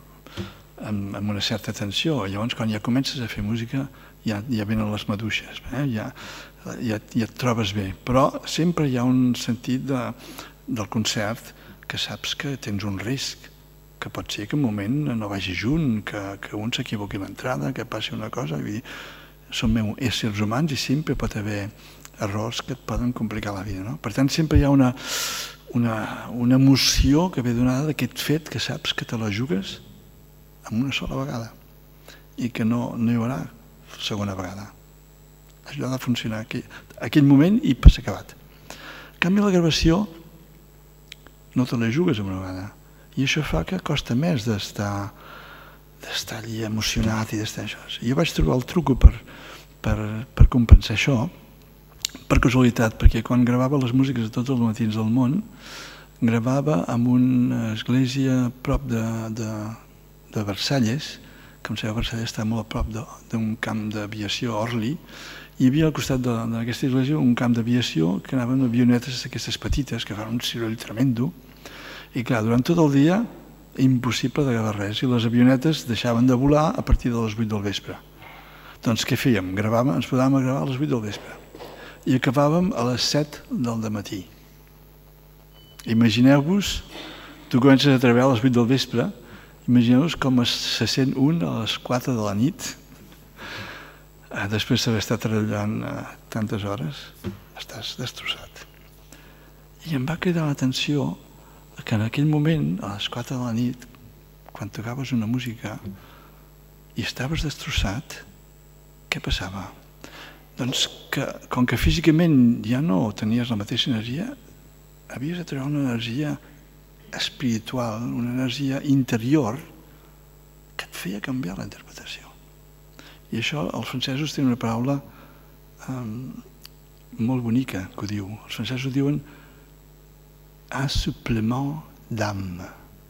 amb una certa tensió. Llavors, quan ja comences a fer música, ja venen les maduixes, ja et trobes bé. Però sempre hi ha un sentit del concert que saps que tens un risc, que pot ser que un moment no vagi junt, que un s'equivoqui l'entrada, que passi una cosa. Som éssers humans i sempre pot haver errors que et poden complicar la vida. Per tant, sempre hi ha una emoció que ve donada d'aquest fet que saps que te la jugues en una sola vegada i que no hi haurà segona vegada. Això ha de funcionar aquell moment i s'ha acabat. En canvi, la gravació no te la jugues en una vegada i això fa que costa més d'estar allí emocionat i d'estar això. Jo vaig trobar el truco per compensar això per casualitat, perquè quan gravava les músiques de tots els matins del món gravava en una església prop de Versalles, que em sembla que Versalles està molt a prop d'un camp d'aviació, Orly, i hi havia al costat d'aquesta església un camp d'aviació que anaven avionetes aquestes petites que fan un soroll tremendo i clar, durant tot el dia impossible de gravar res i les avionetes deixaven de volar a partir de les 8 del vespre. Doncs què fèiem? Ens podàvem gravar a les 8 del vespre i acabàvem a les 7 del matí. Imagineu-vos, tu comences a treballar a les 8 del vespre, imagineu-vos com se sent un a les 4 de la nit després d'haver estat treballant tantes hores, estàs destrossat. I em va cridar l'atenció que en aquell moment, a les 4 de la nit, quan tocaves una música i estaves destrossat, què passava? Doncs que, com que físicament ja no tenies la mateixa energia, havies de trobar una energia espiritual, una energia interior que et feia canviar la interpretació. I això, els francesos tenen una paraula molt bonica que ho diu. Els francesos ho diuen un supplement d'âme,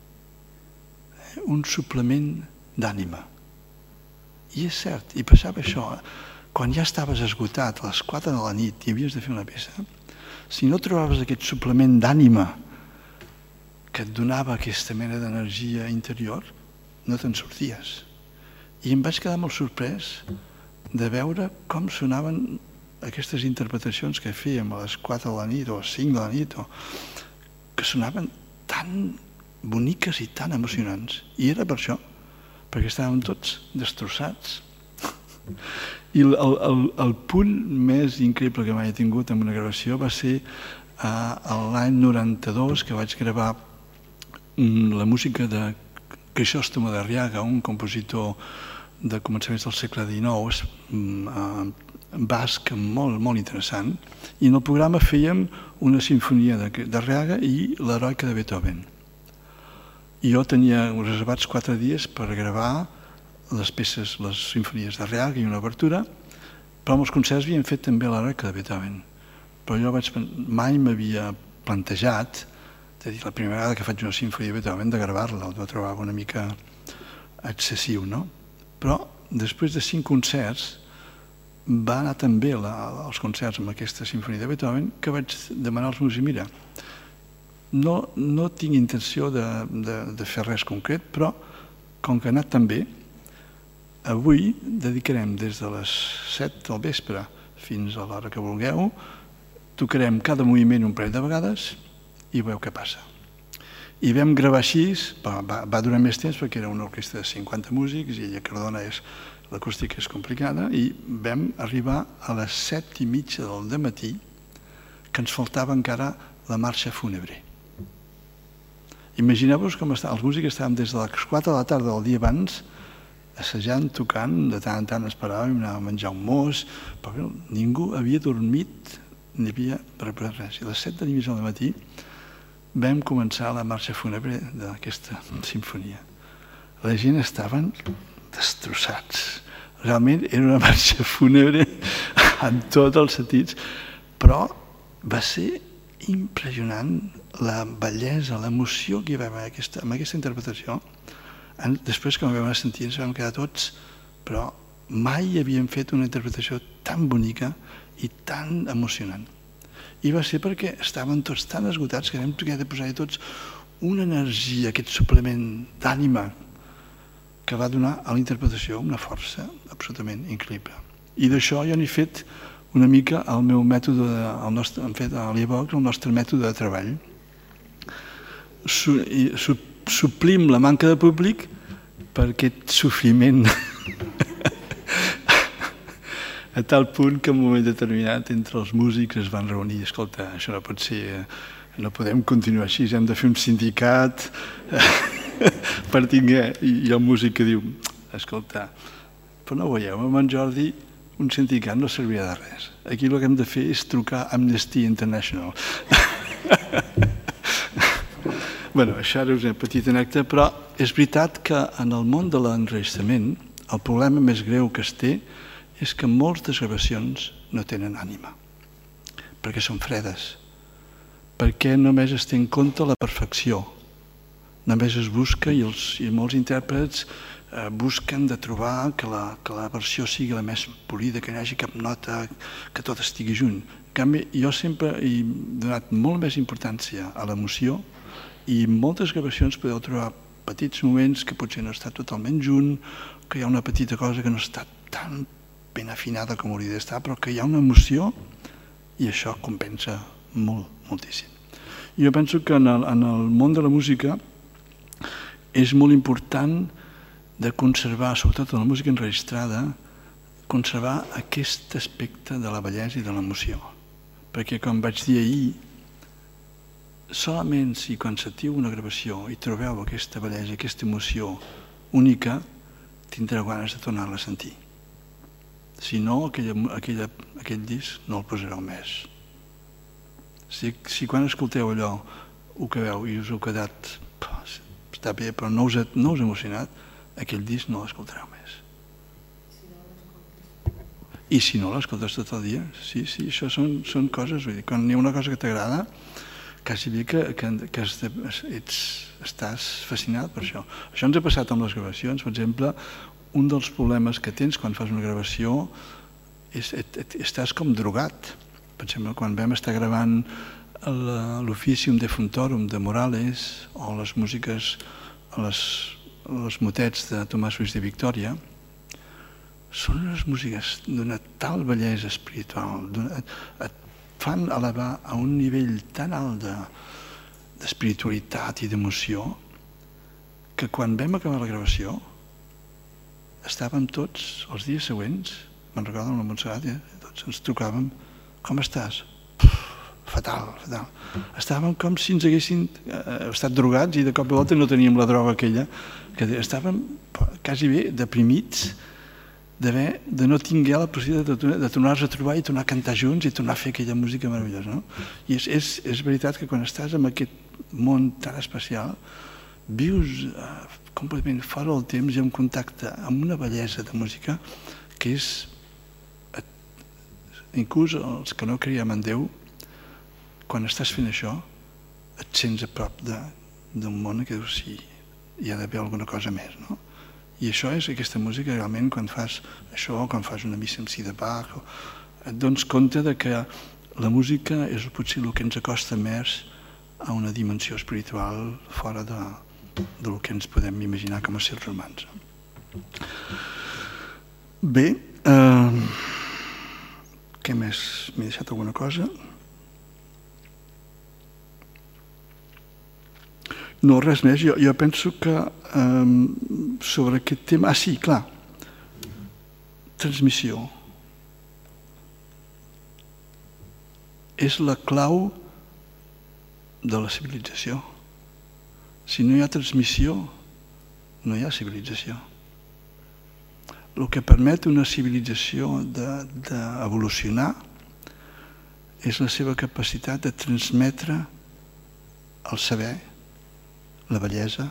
un suplement d'ànima. I és cert, i passava això, quan ja estaves esgotat a les 4 de la nit i havies de fer una peça, si no trobaves aquest suplement d'ànima que et donava aquesta mena d'energia interior, no te'n sorties. I em vaig quedar molt sorprès de veure com sonaven aquestes interpretacions que fèiem a les 4 de la nit o a les 5 de la nit, que sonaven tan boniques i tan emocionants. I era per això, perquè estàvem tots destrossats. I el punt més increïble que mai he tingut en una gravació va ser l'any 92, que vaig gravar la música de Crisòstomo d'Arriaga, un compositor de començaments del segle XIX, basc molt, molt interessant, i en el programa fèiem una sinfonia d'Arriaga i l'Heroica de Beethoven. I jo tenia reservats 4 dies per gravar les peces, les sinfonies d'Arriaga i una obertura, però amb els concerts havíem fet també l'Heroica de Beethoven. Però jo mai m'havia plantejat, és a dir, la primera vegada que faig una sinfonia de Beethoven, de gravar-la, ho trobava una mica excessiu, no? Però després de 5 concerts va anar tan bé els concerts amb aquesta sinfonia de Beethoven que vaig demanar als músics, mira, no tinc intenció de fer res concret, però com que ha anat tan bé, avui dedicarem des de les 7 del vespre fins a l'hora que vulgueu, tocarem cada moviment un parell de vegades i veieu què passa. I vam gravar així, va durar més temps perquè era una orquestra de 50 músics i a Cardona l'acústica és complicada, i vam arribar a les 7:30 del dematí, que ens faltava encara la marxa fúnebre. Imagineu-vos com els músics estàvem des de les 4 de la tarda del dia abans, assajant, tocant, de tant en tant esperàvem, anàvem a menjar un mos, però ningú havia dormit ni havia preparat res. I a les 7:30 del matí vam començar la marxa fúnebre d'aquesta sinfonia. La gent estaven destrossats. Realment era una marxa fúnebre en tots els sentits, però va ser impressionant la bellesa, l'emoció que hi va haver amb aquesta interpretació. Després que vam anar a sentir ens vam quedar tots, però mai havíem fet una interpretació tan bonica i tan emocionant. I va ser perquè estaven tots tan esgotats que vam haver de posar-hi tots una energia, aquest suplement d'ànima que va donar a la interpretació una força absolutament increïble. I d'això jo n'he fet una mica el meu mètode, hem fet a l'Evox el nostre mètode de treball. Suplim la manca de públic per aquest sofriment a tal punt que en un moment determinat entre els músics es van reunir i escolta, això no pot ser, no podem continuar així, hem de fer un sindicat per tinguer, i el músic que diu, escolta, però no ho veieu, amb en Jordi un sindicat no serviria de res, aquí el que hem de fer és trucar a Amnesty International. Bé, això era una petita anècdota, però és veritat que en el món de l'enregistrament el problema més greu que es té és que moltes gravacions no tenen ànima, perquè són fredes, perquè només es té en compte la perfecció, només es busca i molts intèrprets busquen de trobar que la versió sigui la més polida, que no hi hagi cap nota, que tot estigui junt. En canvi, jo sempre he donat molt més importància a l'emoció i en moltes gravacions podeu trobar petits moments que potser no està totalment junt, que hi ha una petita cosa que no està tan ben afinada com hauria d'estar, però que hi ha una emoció i això compensa moltíssim. Jo penso que en el món de la música és molt important de conservar, sobretot en la música enregistrada, conservar aquest aspecte de la bellesa i de l'emoció. Perquè, com vaig dir ahir, solament si quan sentiu una gravació i trobeu aquesta bellesa, aquesta emoció única, tindreu ganes de tornar-la a sentir. Si no, aquell disc no el posareu més. Si quan escolteu allò ho que veu i us heu quedat està bé, però no us ha emocionat, aquell disc no l'escoltareu més. I si no, l'escoltes tot el dia. Sí, això són coses, vull dir, quan hi ha una cosa que t'agrada, quasi bé que estàs fascinat per això. Això ens ha passat amb les gravacions. Per exemple, un dels problemes que tens quan fas una gravació és estàs com drogat. Per exemple, quan vam estar gravant l'Officium de Funtorum de Morales o les músiques, els motets de Tomàs Ruiz de Victòria, són unes músiques d'una tal bellesa espiritual, et fan elevar a un nivell tan alt d'espiritualitat i d'emoció que quan vam acabar la gravació estàvem tots els dies següents, me'n recordo amb la Montserrat, tots ens trucàvem: com estàs? Fatal. Estàvem com si ens haguessin estat drogats i de cop i volta no teníem la droga aquella, que estàvem quasi bé deprimits de no tinguer la possibilitat de tornar-nos a trobar i tornar a cantar junts i tornar a fer aquella música meravellosa. I és veritat que quan estàs en aquest món tan especial vius completament fora del temps i en contacte amb una bellesa de música que és... Inclús els que no creiem en Déu, quan estàs fent això, et sents a prop d'un món que dius, sí, hi ha d'haver alguna cosa més, no? I això és aquesta música, realment, quan fas això, quan fas una missa en si de Bach, et dones compte que la música és potser el que ens acosta més a una dimensió espiritual fora del que ens podem imaginar com a sers humans. Bé, què més? M'he deixat alguna cosa? No, res més. Jo penso que sobre aquest tema... Ah, sí, clar. Transmissió. És la clau de la civilització. Si no hi ha transmissió, no hi ha civilització. El que permet una civilització d'evolucionar és la seva capacitat de transmetre el saber, la bellesa,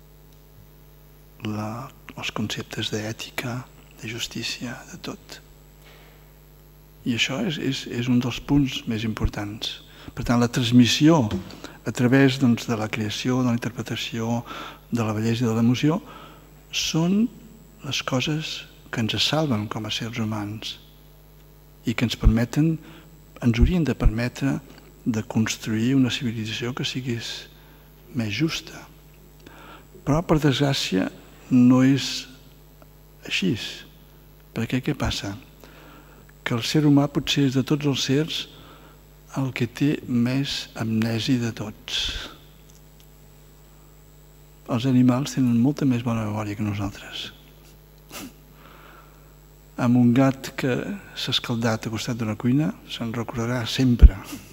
els conceptes d'ètica, de justícia, de tot. I això és un dels punts més importants. Per tant, la transmissió a través de la creació, de la interpretació, de la bellesa i de l'emoció són les coses que ens salven com a sers humans i que ens haurien de permetre de construir una civilització que sigués més justa. Però, per desgràcia, no és així. Perquè què passa? Que el ser humà potser és de tots els sers el que té més amnèsia de tots. Els animals tenen molta més bona memòria que nosaltres. Amb un gat que s'ha escaldat al costat d'una cuina se'n recordarà sempre.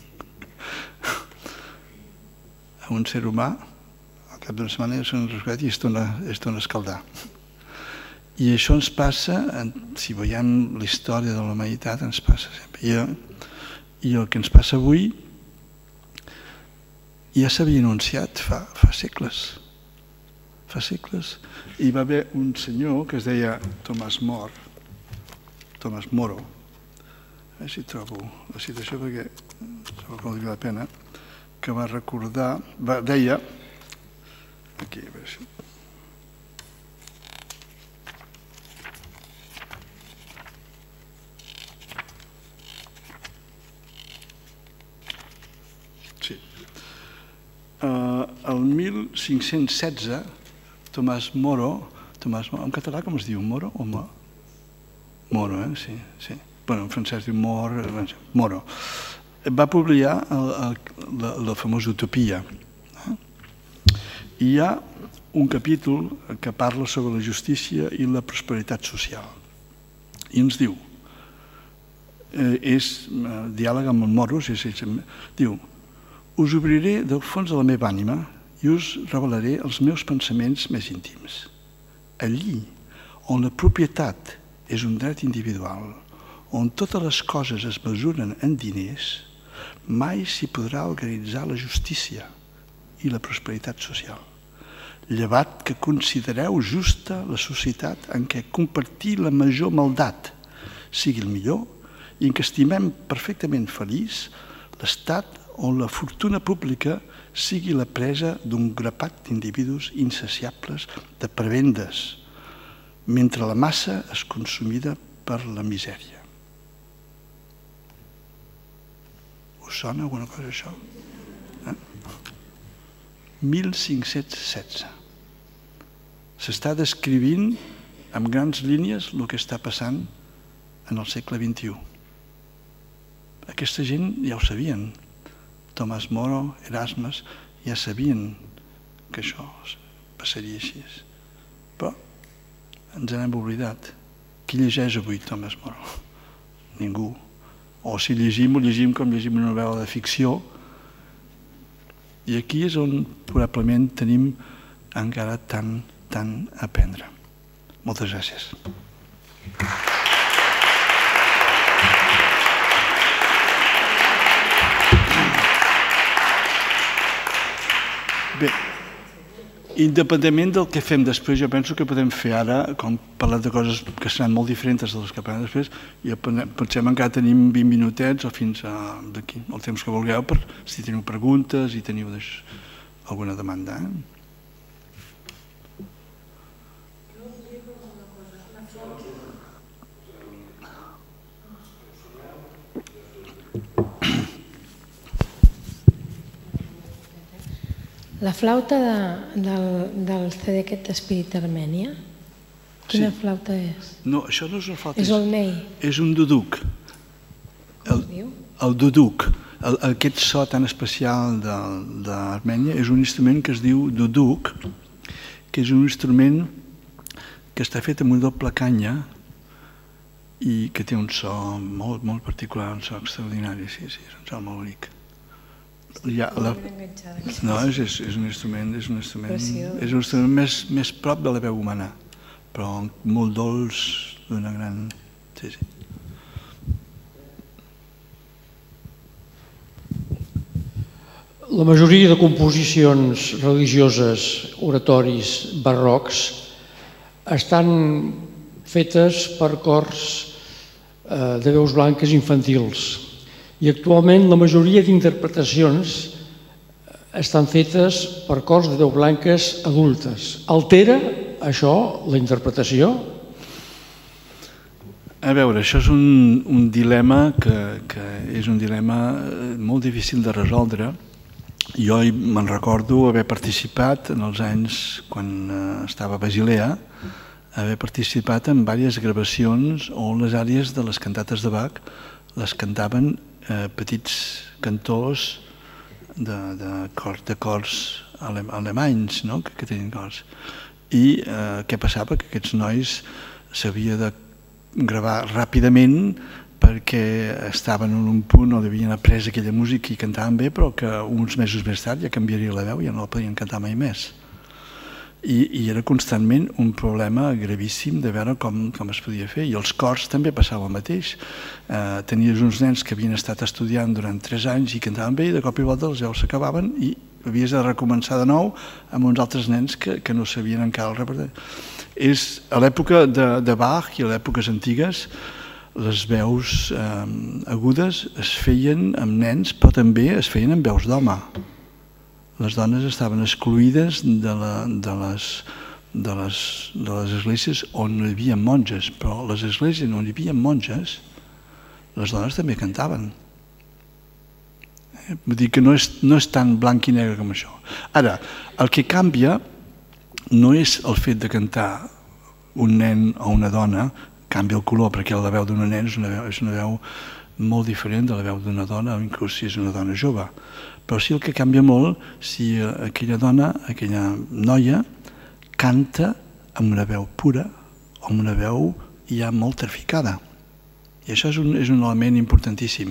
A un ser humà, al cap d'una setmana se'n recordat i es torna a escaldar. I això ens passa, si veiem la història de la humanitat, ens passa sempre. I el que ens passa avui ja s'havia anunciat fa segles. Fa segles. Hi va haver un senyor que es deia Tomàs Moro. A veure si trobo la citació perquè trobo que valdria la pena, que va recordar, deia, aquí, a veure si... Sí. El 1516, Tomàs Moro, en català com es diu, Moro o Moro? Moro, sí. Bueno, en francès diu Moro. Va publicar la famosa Utopia. I hi ha un capítol que parla sobre la justícia i la prosperitat social. I ens diu, és diàleg amb els moros, diu: us obriré del fons de la meva ànima i us revelaré els meus pensaments més íntims. Allí on la propietat és un dret individual, on totes les coses es mesuren en diners, mai s'hi podrà organitzar la justícia i la prosperitat social. Llevat que considereu justa la societat en què compartir la major maldat sigui el millor i en què estimem perfectament feliç l'estat on la fortuna pública sigui la presa d'un grapat d'individus insaciables de prebendes, mentre la massa és consumida per la misèria. Us sona alguna cosa això? 1516. S'està descrivint amb grans línies el que està passant en el segle XXI. Aquesta gent ja ho sabien. Tomàs Moro, Erasmes, ja sabien que això passaria així. Però ens n'hem oblidat. Qui llegeix avui Tomàs Moro? Ningú. O si llegim, ho llegim com llegim una novel·la de ficció. I aquí és on probablement tenim encara tant a aprendre. Moltes gràcies. Bé, independentment del que fem després, jo penso que podem fer ara, com parlar de coses que seran molt diferents de les que parlem després, i pensem encara tenim 20 minutets o fins d'aquí, el temps que vulgueu, per si teniu preguntes i teniu alguna demanda.
La flauta del CD aquest d'Espírit Armènia, quina flauta és?
No, això no és una flauta.
És el ney.
És un duduk.
Com es diu?
El duduk. Aquest so tan especial d'Armènia és un instrument que es diu duduk, que és un instrument que està fet amb una doble canya i que té un so molt, molt particular, un so extraordinari, sí, és un so molt bonic. No, és un instrument més prop de la veu humana, però molt dolç, d'una gran... Sí.
La majoria de composicions religioses, oratoris, barrocs, estan fetes per cors de veus blanques infantils. I actualment la majoria d'interpretacions estan fetes per cors de veu blanques adultes. Altera això la interpretació?
A veure, això és un dilema que és un dilema molt difícil de resoldre. Jo me'n recordo haver participat en els anys quan estava a Basilea, haver participat en diverses gravacions on les àrees de les cantates de Bach les cantaven petits cantors de cors alemanys, que tenien cors. I què passava? Que aquests nois s'havia de gravar ràpidament perquè estaven en un punt on havien après aquella música i cantaven bé, però que uns mesos més tard ja canviaria la veu i ja no la podien cantar mai més. I era constantment un problema gravíssim de veure com es podia fer. I els cors també passava el mateix. Tenies uns nens que havien estat estudiant durant 3 anys i cantaven bé i de cop i volta els veus s'acabaven i havies de recomençar de nou amb uns altres nens que no sabien encara el repertori. A l'època de Bach i a les èpoques antigues les veus agudes es feien amb nens però també es feien amb veus d'home. Les dones estaven excluïdes de les esglésies on no hi havia monges, però les esglésies on hi havia monges, les dones també cantaven. Vull dir que no és tan blanc i negre com això. Ara, el que canvia no és el fet de cantar un nen o una dona, canvia el color, perquè la veu d'una nen és una veu molt diferent de la veu d'una dona, inclús si és una dona jove. Però sí el que canvia molt si aquella dona, aquella noia, canta amb una veu pura o amb una veu ja molt traficada. I això és un element importantíssim.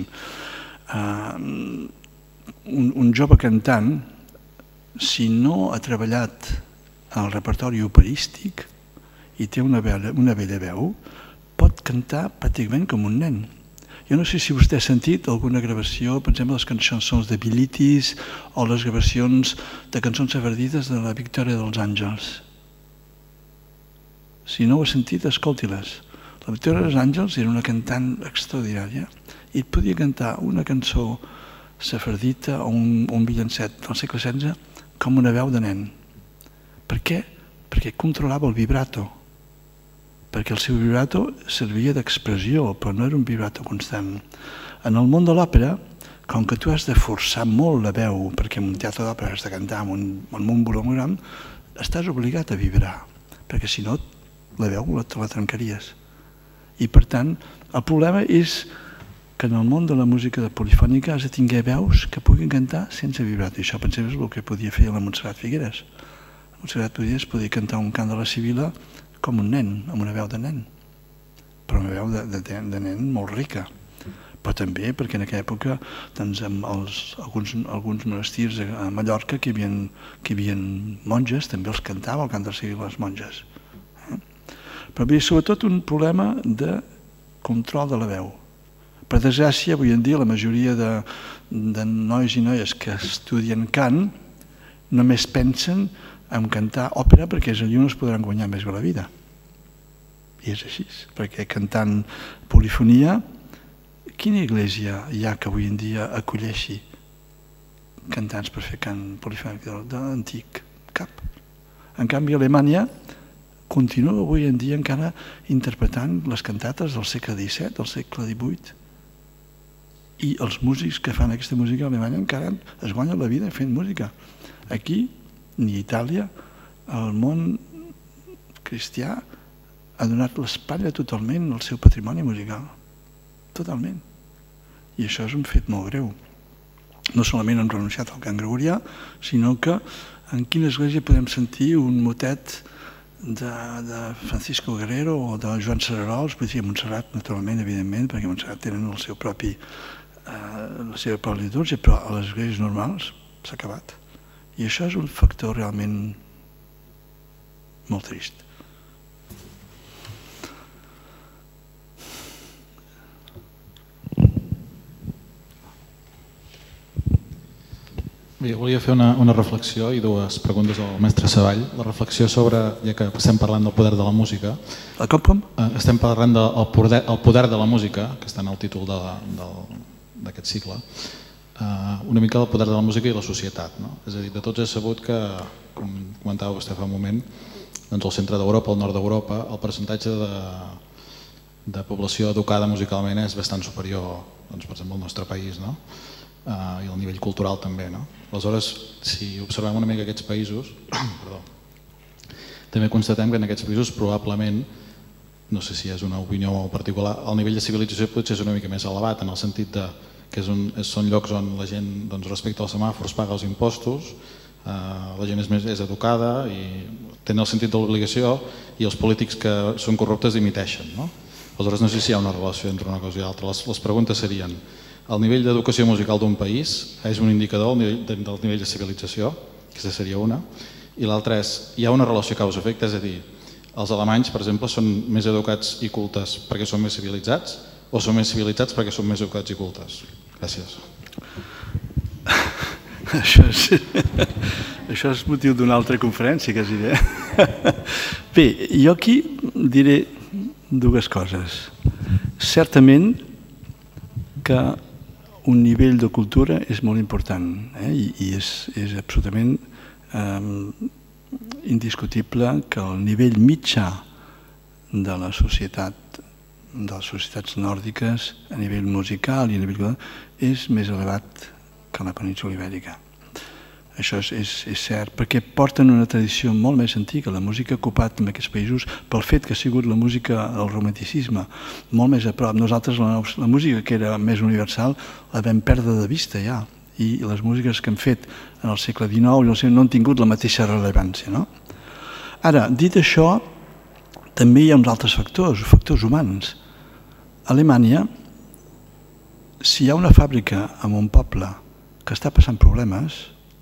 Un jove cantant, si no ha treballat en el repertori operístic i té una bella veu, pot cantar pràcticament com un nen. Jo no sé si vostè ha sentit alguna gravació, per exemple, les cançons de Bilitis o les gravacions de cançons sefardites de la Victòria dels Àngels. Si no ho ha sentit, escolti-les. La Victoria dels Àngels era una cantant extraordinària i et podia cantar una cançó sefardita o un villancet del segle XVI com una veu de nen. Per què? Perquè controlava el vibrato, perquè el seu vibrato servia d'expressió, però no era un vibrato constant. En el món de l'òpera, com que tu has de forçar molt la veu, perquè en un teatre d'òpera has de cantar amb un volum gran, estàs obligat a vibrar, perquè si no la veu te la trencaries. I per tant, el problema és que en el món de la música polifònica has de tenir veus que puguin cantar sense vibrato. I això pensem és el que podia fer la Montserrat Figueres. La Montserrat Figueres podia cantar un cant de la Sibila com un nen, amb una veu de nen, però una veu de nen molt rica. Però també perquè en aquella època amb alguns monestirs a Mallorca que hi havia monges, també els cantava el cant de la Sibila les monges. Però hi havia sobretot un problema de control de la veu. Per desgràcia, avui en dia la majoria de nois i noies que estudien cant només pensen en cantar òpera perquè és allà on es podran guanyar més bé la vida. I és així, perquè cantant polifonia, quina església hi ha que avui en dia acolleixi cantants per fer cant polifònic d'antic? Cap. En canvi, a Alemanya continua avui en dia encara interpretant les cantates del segle XVII, del segle XVIII. I els músics que fan aquesta música a Alemanya encara es guanyen la vida fent música. Aquí, ni a Itàlia, el món cristià ha donat l'espatlla totalment al seu patrimoni musical. Totalment. I això és un fet molt greu. No solament hem renunciat al cant gregorià, sinó que en quina església podem sentir un motet de Francisco Guerrero o de Joan Cererols, potser a Montserrat, naturalment, evidentment, perquè a Montserrat tenen la seva pròpia litúrgia, però a les esglésies normals s'ha acabat. I això és un factor realment molt trist.
Bé, volia fer una reflexió i dues preguntes al mestre Savall. La reflexió sobre, ja que estem parlant del poder de la música, estem parlant del poder de la música, que està en el títol d'aquest cicle, una mica del poder de la música i la societat. És a dir, de tots és sabut que, com comentava vostè fa un moment, al centre d'Europa, al nord d'Europa, el percentatge de població educada musicalment és bastant superior, per exemple, al nostre país, i el nivell cultural també. Aleshores, si observem una mica aquests països, també constatem que en aquests països probablement, no sé si és una opinió molt particular, el nivell de civilització potser és una mica més elevat, en el sentit que són llocs on la gent respecta els semàfors, paga els impostos, la gent és educada i tenen el sentit de l'obligació i els polítics que són corruptes dimiteixen. Aleshores, no sé si hi ha una relació entre una cosa i l'altra. Les preguntes serien: el nivell d'educació musical d'un país és un indicador del nivell de civilització, aquesta seria una, i l'altra és, hi ha una relació causa-efecte, és a dir, els alemanys, per exemple, són més educats i cultes perquè són més civilitzats o són més civilitzats perquè són més educats i cultes? Gràcies.
Això és motiu d'una altra conferència, quasi bé. Bé, jo aquí diré dues coses. Certament que un nivell de cultura és molt important i és absolutament indiscutible que el nivell mitjà de la societat, de les societats nòrdiques, a nivell musical i a nivell cultural, és més elevat que la península ibèrica. Això és cert, perquè porten una tradició molt més antiga. La música ha ocupat en aquests països pel fet que ha sigut la música del romanticisme molt més a prop. Nosaltres la música que era més universal la vam perdre de vista ja, i les músiques que hem fet en el segle XIX no han tingut la mateixa rellevància. Ara, dit això, també hi ha uns altres factors humans. A Alemanya, si hi ha una fàbrica en un poble que està passant problemes,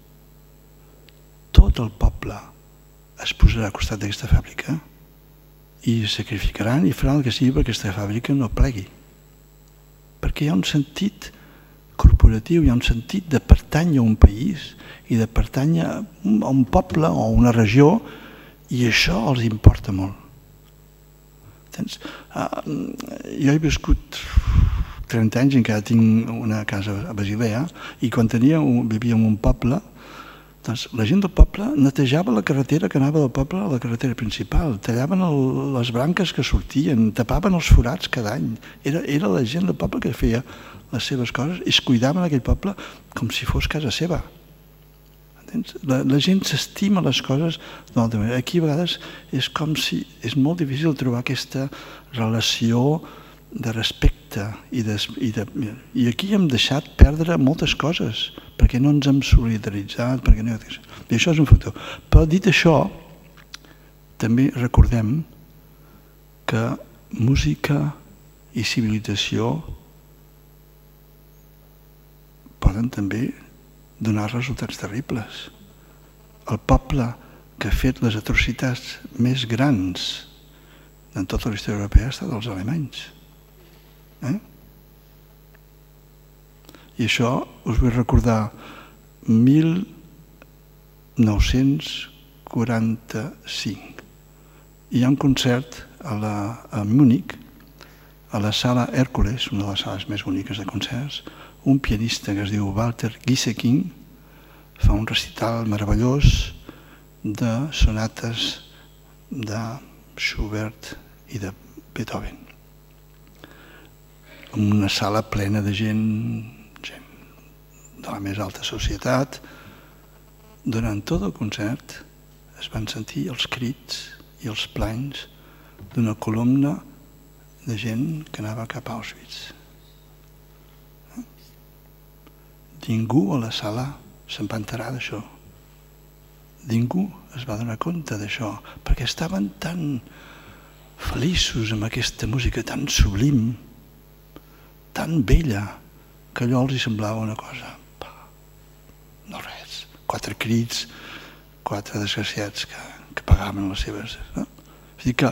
tot el poble es posarà al costat d'aquesta fàbrica i sacrificaran i faran el que sigui perquè aquesta fàbrica no plegui. Perquè hi ha un sentit corporatiu, hi ha un sentit de pertànyer a un país i de pertànyer a un poble o a una regió, i això els importa molt. Jo he viscut 30 anys i encara tinc una casa a Basilea i quan vivia en un poble, doncs la gent del poble netejava la carretera que anava del poble a la carretera principal, tallaven les branques que sortien, tapaven els forats cada any. Era la gent del poble que feia les seves coses i es cuidaven aquell poble com si fos casa seva. La gent s'estima les coses d'una altra manera. Aquí a vegades és com si és molt difícil trobar aquesta relació de respecte i aquí hem deixat perdre moltes coses perquè no ens hem solidaritzat, i això és un factor. Però dit això, també recordem que música i civilització poden també donar resultats terribles. El poble que ha fet les atrocitats més grans en tota la història europea ha estat els alemanys. I això us vull recordar 1945. Hi ha un concert a Múnich, a la sala Hèrcules, una de les sales més boniques de concerts, un pianista que es diu Walter Gieseking fa un recital meravellós de sonates de Schubert i de Beethoven. Una sala plena de gent de la més alta societat. Durant tot el concert es van sentir els crits i els planys d'una columna de gent que anava cap a Auschwitz. Ningú a la sala se'n va enterar d'això. Ningú es va donar compte d'això, perquè estaven tan feliços amb aquesta música tan sublim, tan bella, que allò els semblava una cosa, no res, 4 crits, 4 desgraciats que pagaven les seves. És dir que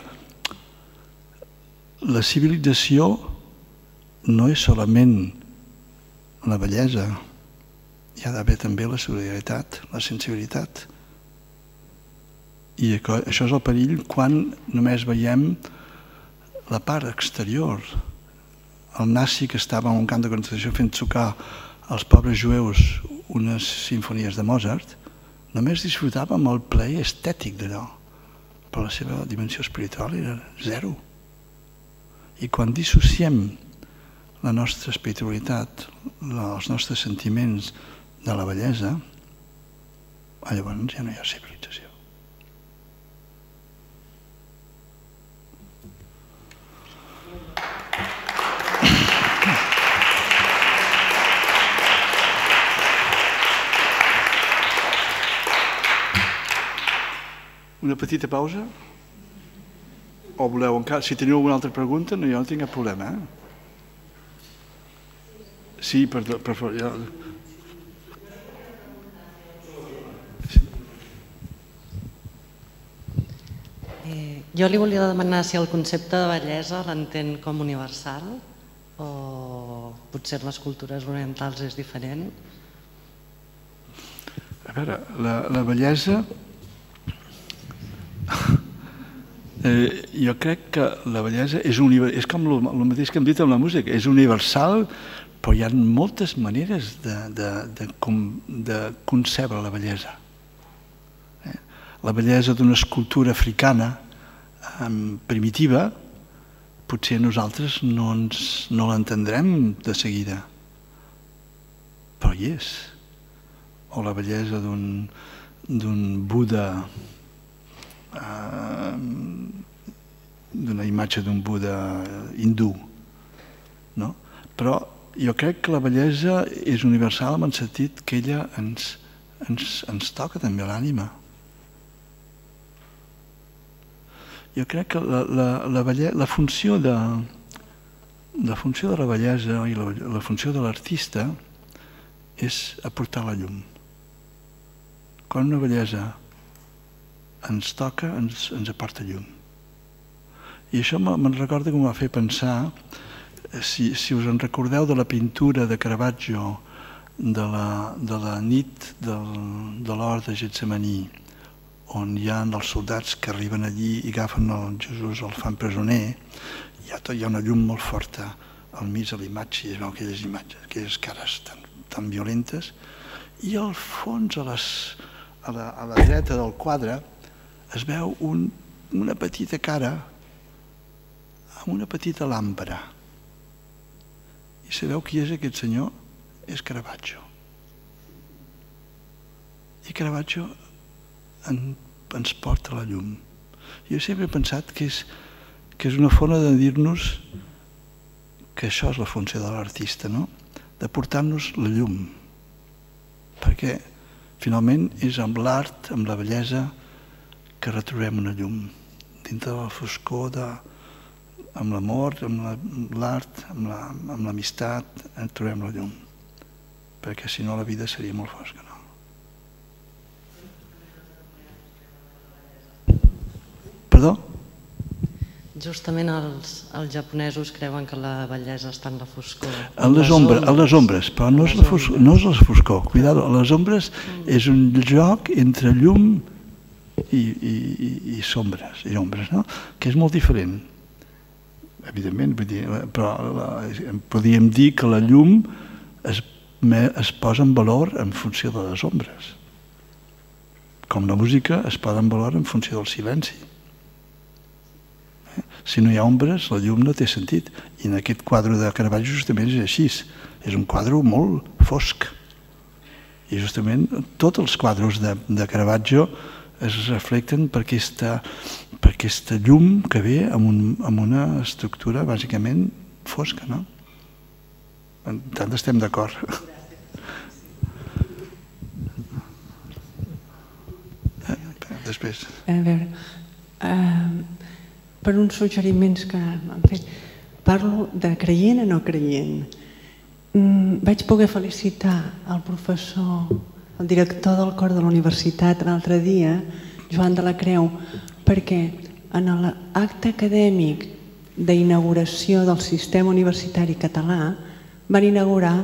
la civilització no és solament la bellesa, hi ha d'haver també la solidaritat, la sensibilitat. I això és el perill quan només veiem la part exterior. El nazi que estava en un camp de concentració fent tocar als pobres jueus unes simfonies de Mozart, només disfrutava amb el plaer estètic d'allò, però la seva dimensió espiritual era 0. I quan dissociem la nostra espiritualitat, els nostres sentiments de la bellesa, llavors ja no hi ha civilització. Una petita pausa? O voleu encara? Si teniu alguna altra pregunta, jo no tinc cap problema. Sí, per favor.
Jo li volia demanar si el concepte de bellesa l'entén com universal o potser en les cultures orientals és diferent.
A veure, la bellesa... Jo crec que la bellesa és com el mateix que hem dit amb la música, és universal, però hi ha moltes maneres de concebre la bellesa. La bellesa d'una escultura africana primitiva, potser nosaltres no l'entendrem de seguida, però hi és. O la bellesa d'un Buda, d'una imatge d'un Buda hindú, no? Però jo crec que la bellesa és universal en el sentit que ella ens toca també l'ànima. Jo crec que la funció de la bellesa i la funció de l'artista és aportar la llum. Quan una bellesa ens toca, ens aporta llum. I això me'n recorda que m'ho va fer pensar, si us en recordeu de la pintura de Caravaggio de la nit de l'hort de Getsemaní, on hi ha els soldats que arriben allí i agafen el Jesús, el fan presoner, hi ha una llum molt forta al mig de l'imatge, i es veu aquelles imatges, aquelles cares tan violentes, i al fons, a la dreta del quadre, es veu una petita cara amb una petita làmpara. I sabeu qui és aquest senyor? És Caravaggio. I Caravaggio ens porta la llum. Jo sempre he pensat que és una forma de dir-nos que això és la funció de l'artista, no? De portar-nos la llum, perquè finalment és amb l'art, amb la bellesa, que retrobem una llum. Dintre de la foscor, amb l'amor, amb l'art, amb l'amistat, trobem la llum, perquè si no la vida seria molt fosca, no? Perdó?
Justament els japonesos creuen que la bellesa està en la foscor.
En les ombres, però no és la foscor. Cuidado, les ombres és un joc entre llum i sombres, i ombres, no? Que és molt diferent. Evidentment, però podríem dir que la llum es posa en valor en funció de les ombres. Com la música es posa en valor en funció del silenci. Si no hi ha ombres, la llum no té sentit. I en aquest quadre de Caravaggio justament és així. És un quadre molt fosc. I justament tots els quadres de Caravaggio es reflecten per aquesta llum que ve amb una estructura bàsicament fosca, no? Per tant, estem d'acord. Després.
A veure, per uns suggeriments que m'han fet, parlo de creient o no creient. Vaig poder felicitar el professor, el director del cor de la universitat l'altre dia, Joan de la Creu, perquè en l'acte acadèmic d'inauguració del sistema universitari català van inaugurar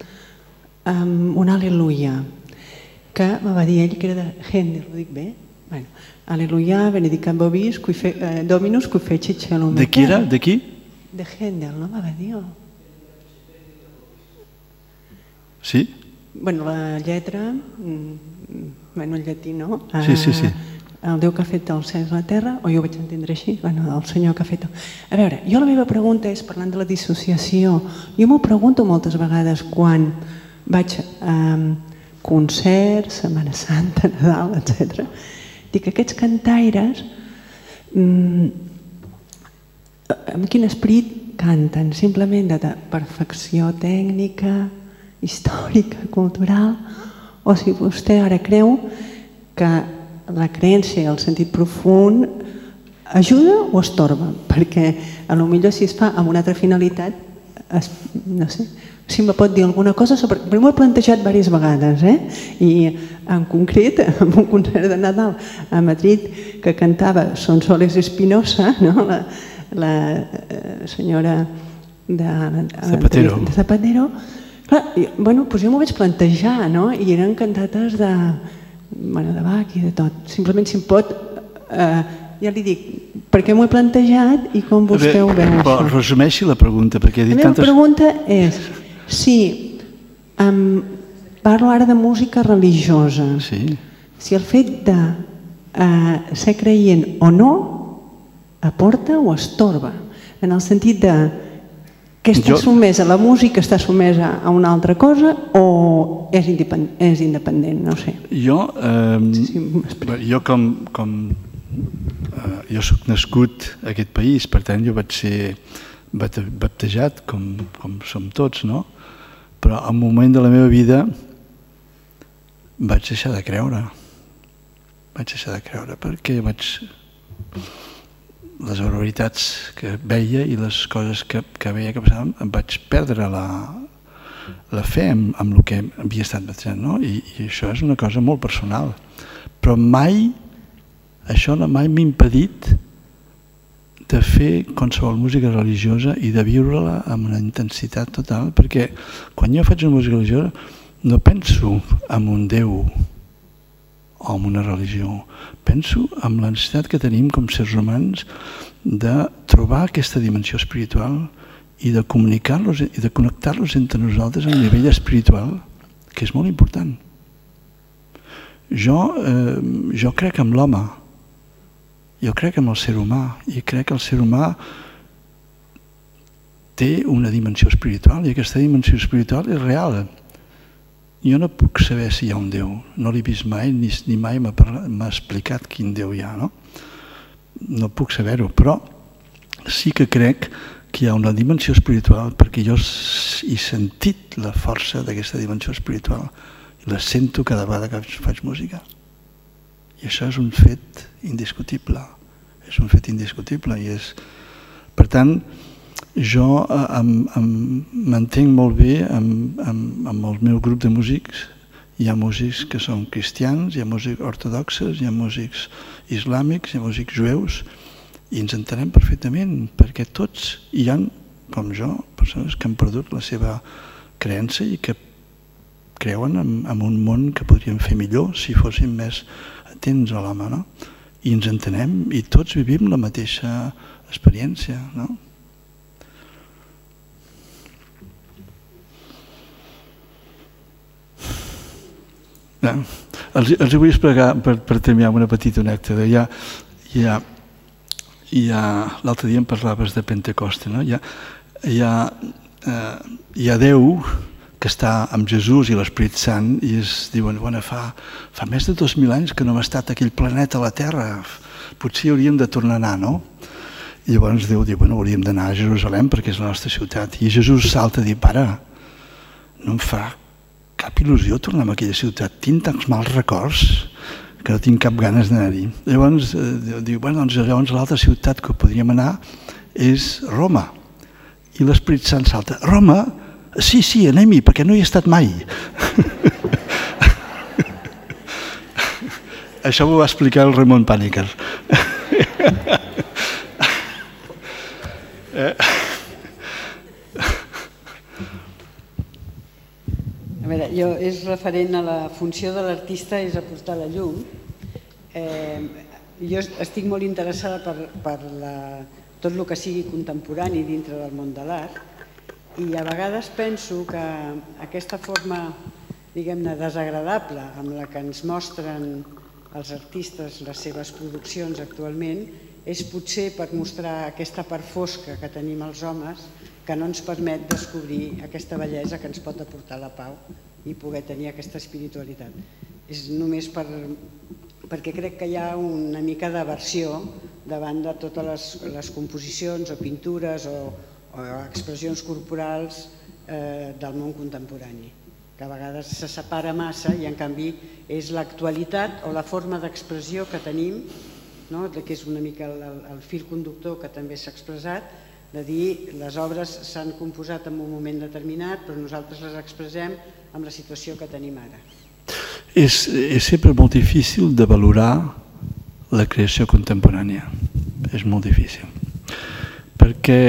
un Al·leluia, que me va dir ell que era de Händel, ho dic bé? Al·leluia, benedicat vobis, dominus, qui fecit celum et terra.
De qui era? De qui?
De Händel, no me va dir?
Sí?
Bueno, la lletra, bueno, el llatí no.
Sí.
El Déu que ha fet els cels i la terra, o jo ho vaig entendre així, bueno, el Senyor que ha fet... A veure, jo la meva pregunta és, parlant de la dissociació, jo m'ho pregunto moltes vegades quan vaig a concerts, Setmana Santa, Nadal, etc. Dic, aquests cantaires, amb quin esperit canten? Simplement de perfecció tècnica, històrica, cultural, o si vostè ara creu que la creença i el sentit profund ajuda o estorba? Perquè potser si es fa amb una altra finalitat, no sé, si me pot dir alguna cosa sobre... Però m'ho he plantejat diverses vegades, i en concret, en un concert de Nadal a Madrid que cantava Sonsoles Espinosa, la senyora de Zapatero, bueno, doncs jo m'ho vaig plantejar, i eren cantates de Bach i de tot. Simplement si em pot, ja li dic, perquè m'ho he plantejat i com vostè ho veu això.
Resumeixi la pregunta, perquè he dit tantes...
La meva pregunta és, si parlo ara de música religiosa, si el fet de ser creient o no aporta o estorba, en el sentit de que està sotmesa, la música està sotmesa a una altra cosa o és independent, no sé.
Jo soc nascut a aquest país, per tant jo vaig ser baptejat com som tots, no? Però en un moment de la meva vida vaig deixar de creure. Vaig deixar de creure perquè les barbaritats que veia i les coses que veia que passaven, em vaig perdre la fe en el que havia estat batejant, no? I això és una cosa molt personal. Però mai, això mai m'ha impedit de fer qualsevol música religiosa i de viure-la amb una intensitat total, perquè quan jo faig una música religiosa no penso en un Déu o amb una religió. Penso en la necessitat que tenim com sers humans de trobar aquesta dimensió espiritual i de comunicar-los i de connectar-los entre nosaltres a nivell espiritual, que és molt important. Jo crec en l'home, jo crec en el ser humà, i crec que el ser humà té una dimensió espiritual, i aquesta dimensió espiritual és real. Jo no puc saber si hi ha un Déu, no l'he vist mai, ni mai m'ha explicat quin Déu hi ha, no? No puc saber-ho, però sí que crec que hi ha una dimensió espiritual, perquè jo he sentit la força d'aquesta dimensió espiritual i la sento cada vegada que faig música. I això és un fet indiscutible. És un fet indiscutible. Per tant, jo m'entenc molt bé amb el meu grup de músics. Hi ha músics que són cristians, hi ha músics ortodoxes, hi ha músics islàmics, hi ha músics jueus, i ens entenem perfectament, perquè tots hi ha, com jo, persones que han perdut la seva creença i que creuen en un món que podríem fer millor si fóssim més atents a l'home, no? I ens entenem i tots vivim la mateixa experiència, no? Els vull explicar, per terminar, una petita anècdota. L'altre dia em parlaves de Pentecosta, no? Hi ha Déu que està amb Jesús i l'Esperit Sant i es diuen, bueno, fa més de 2.000 anys que no hem estat aquell planeta a la Terra, potser hauríem de tornar a anar, no? I llavors Déu diu, bueno, hauríem d'anar a Jerusalem perquè és la nostra ciutat. I Jesús salta i diu, pare, no em fa cap il·lusió tornar a aquella ciutat, tinc tants mals records que no tinc cap ganes d'anar-hi. Llavors diu, bueno, doncs llavors l'altra ciutat que podríem anar és Roma. I l'Esperit Sant salta, Roma? Sí, anem-hi, perquè no hi he estat mai. Això m'ho va explicar el Ramon Pàniker.
A veure, jo és referent a la funció de l'artista és aportar la llum. Jo estic molt interessada per tot el que sigui contemporani dintre del món de l'art i a vegades penso que aquesta forma, diguem-ne, desagradable amb la que ens mostren els artistes les seves produccions actualment és potser per mostrar aquesta part fosca que tenim els homes que no ens permet descobrir aquesta bellesa que ens pot aportar la pau i poder tenir aquesta espiritualitat. És només perquè crec que hi ha una mica d'aversió davant de totes les composicions o pintures o expressions corporals del món contemporani, que a vegades se separa massa i en canvi és l'actualitat o la forma d'expressió que tenim, que és una mica el fil conductor que també s'ha expressat, de dir les obres s'han composat en un moment determinat però nosaltres les expressem amb la situació que tenim ara.
És sempre molt difícil de valorar la creació contemporània, és molt difícil, perquè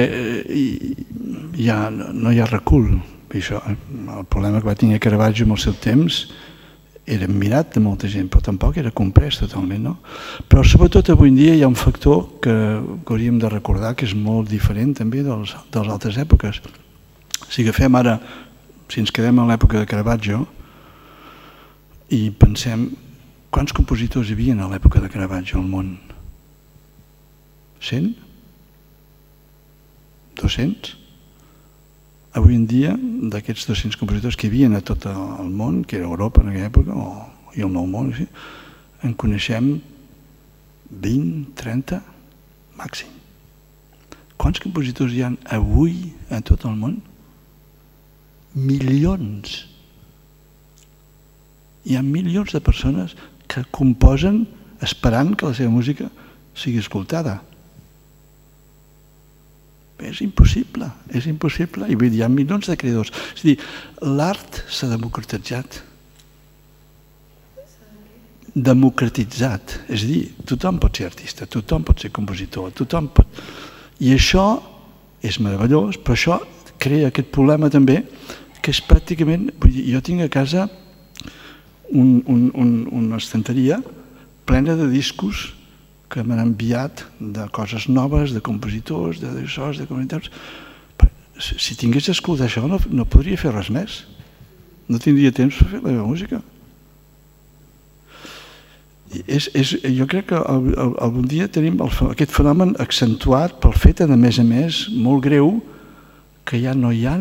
no hi ha recul. El problema que va tenir Caravaggio en el seu temps era admirat de molta gent, però tampoc era comprès totalment, no? Però sobretot avui en dia hi ha un factor que hauríem de recordar que és molt diferent també de les altres èpoques. Si agafem ara, si ens quedem en l'època de Caravaggio i pensem quants compositors hi havia a l'època de Caravaggio al món? 100? 200? Avui en dia, d'aquests 200 compositors que hi havia a tot el món, que era Europa en aquella època, i el Nou Món, en coneixem 20, 30, màxim. Quants compositors hi ha avui a tot el món? Milions. Hi ha milions de persones que composen esperant que la seva música sigui escoltada. És impossible, i vull dir, hi ha milions de creadors. És a dir, l'art s'ha democratitzat. És a dir, tothom pot ser artista, tothom pot ser compositor, tothom pot... I això és meravellós, però això crea aquest problema també, que és pràcticament... Jo tinc a casa una estanteria plena de discos que m'han enviat de coses noves, de compositors, de comunitats. Si tingués d'escoltar això no podria fer res més. No tindria temps per fer la meva música. Jo crec que algun dia tenim aquest fenomen accentuat pel fet, a més, molt greu, que ja no hi ha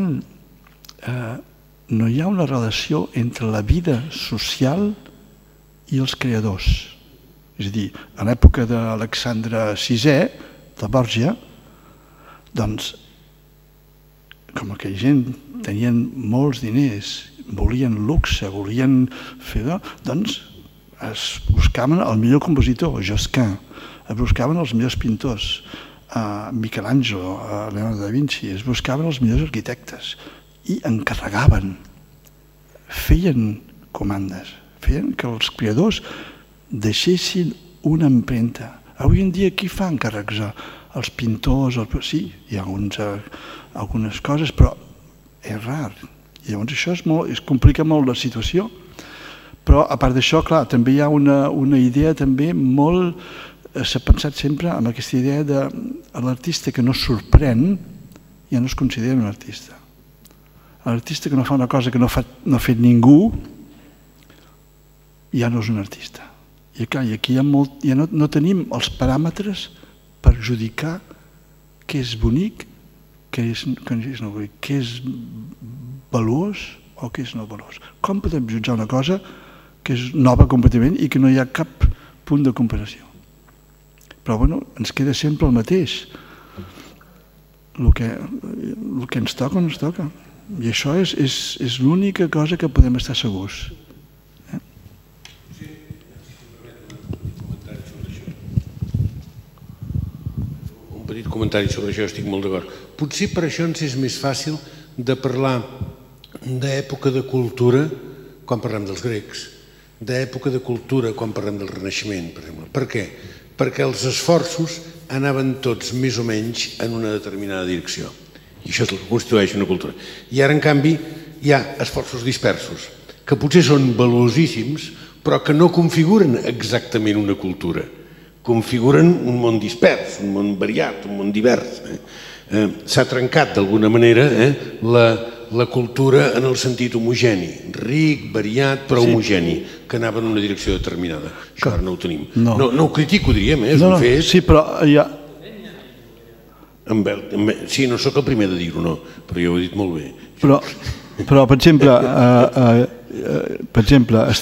una relació entre la vida social i els creadors. És a dir, a l'època d'Alexandre VI, de Borgia, doncs, com aquella gent tenien molts diners, volien luxe, volien fer... doncs es buscaven el millor compositor, Josquin, es buscaven els millors pintors, Michelangelo, Leonardo da Vinci, es buscaven els millors arquitectes i encarregaven, feien comandes, feien que els creadors deixessin una empremta. Avui en dia qui fa encàrrecs? Els pintors, sí, hi ha algunes coses, però és rar. I llavors això es complica molt la situació. Però a part d'això, clar, també hi ha una idea també molt... S'ha pensat sempre en aquesta idea de l'artista que no sorprèn ja no es considera un artista. L'artista que no fa una cosa que no ha fet ningú ja no és un artista. I clar, aquí ja no tenim els paràmetres per judicar què és bonic, què és no bonic, què és valuós o què és no valuós. Com podem jutjar una cosa que és nova completament i que no hi ha cap punt de comparació? Però bueno, ens queda sempre el mateix. El que ens toca, ens toca. I això és l'única cosa que podem estar segurs.
Un petit comentari sobre això, estic molt d'acord. Potser per això ens és més fàcil de parlar d'època de cultura quan parlem dels grecs, d'època de cultura quan parlem del Renaixement, per exemple. Per què? Perquè els esforços anaven tots més o menys en una determinada direcció. I això és el que constitueix una cultura. I ara, en canvi, hi ha esforços dispersos, que potser són valuosíssims, però que no configuren exactament una cultura. Configuren un món dispers, un món variat, un món divers. S'ha trencat, d'alguna manera, la cultura en el sentit homogeni, ric, variat, però homogeni, que anava en una direcció determinada. Això ara no ho tenim. No ho critico, diríem, és un fet.
Sí, però ja...
Sí, no sóc el primer de dir-ho, no, però jo ho he dit molt bé.
Però per exemple, als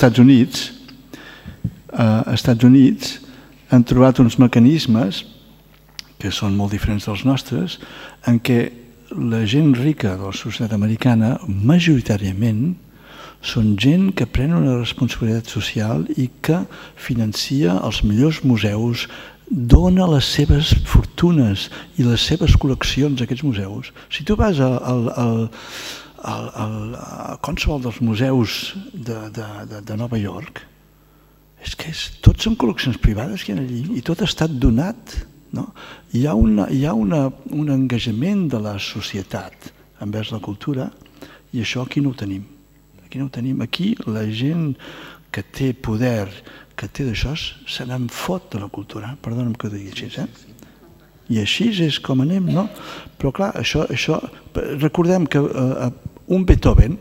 Estats Units han trobat uns mecanismes que són molt diferents dels nostres, en què la gent rica de la societat americana majoritàriament són gent que pren una responsabilitat social i que financia els millors museus, dona les seves fortunes i les seves col·leccions a aquests museus. Si tu vas a qualsevol dels museus de Nova York, és que tots són col·leccions privades que hi ha allí i tot ha estat donat. Hi ha un engajament de la societat envers la cultura i això aquí no ho tenim. Aquí la gent que té poder, que té d'això, se n'en fot de la cultura. Perdona'm que ho digui així, I així és com anem, no? Però clar, això... Recordem que un Beethoven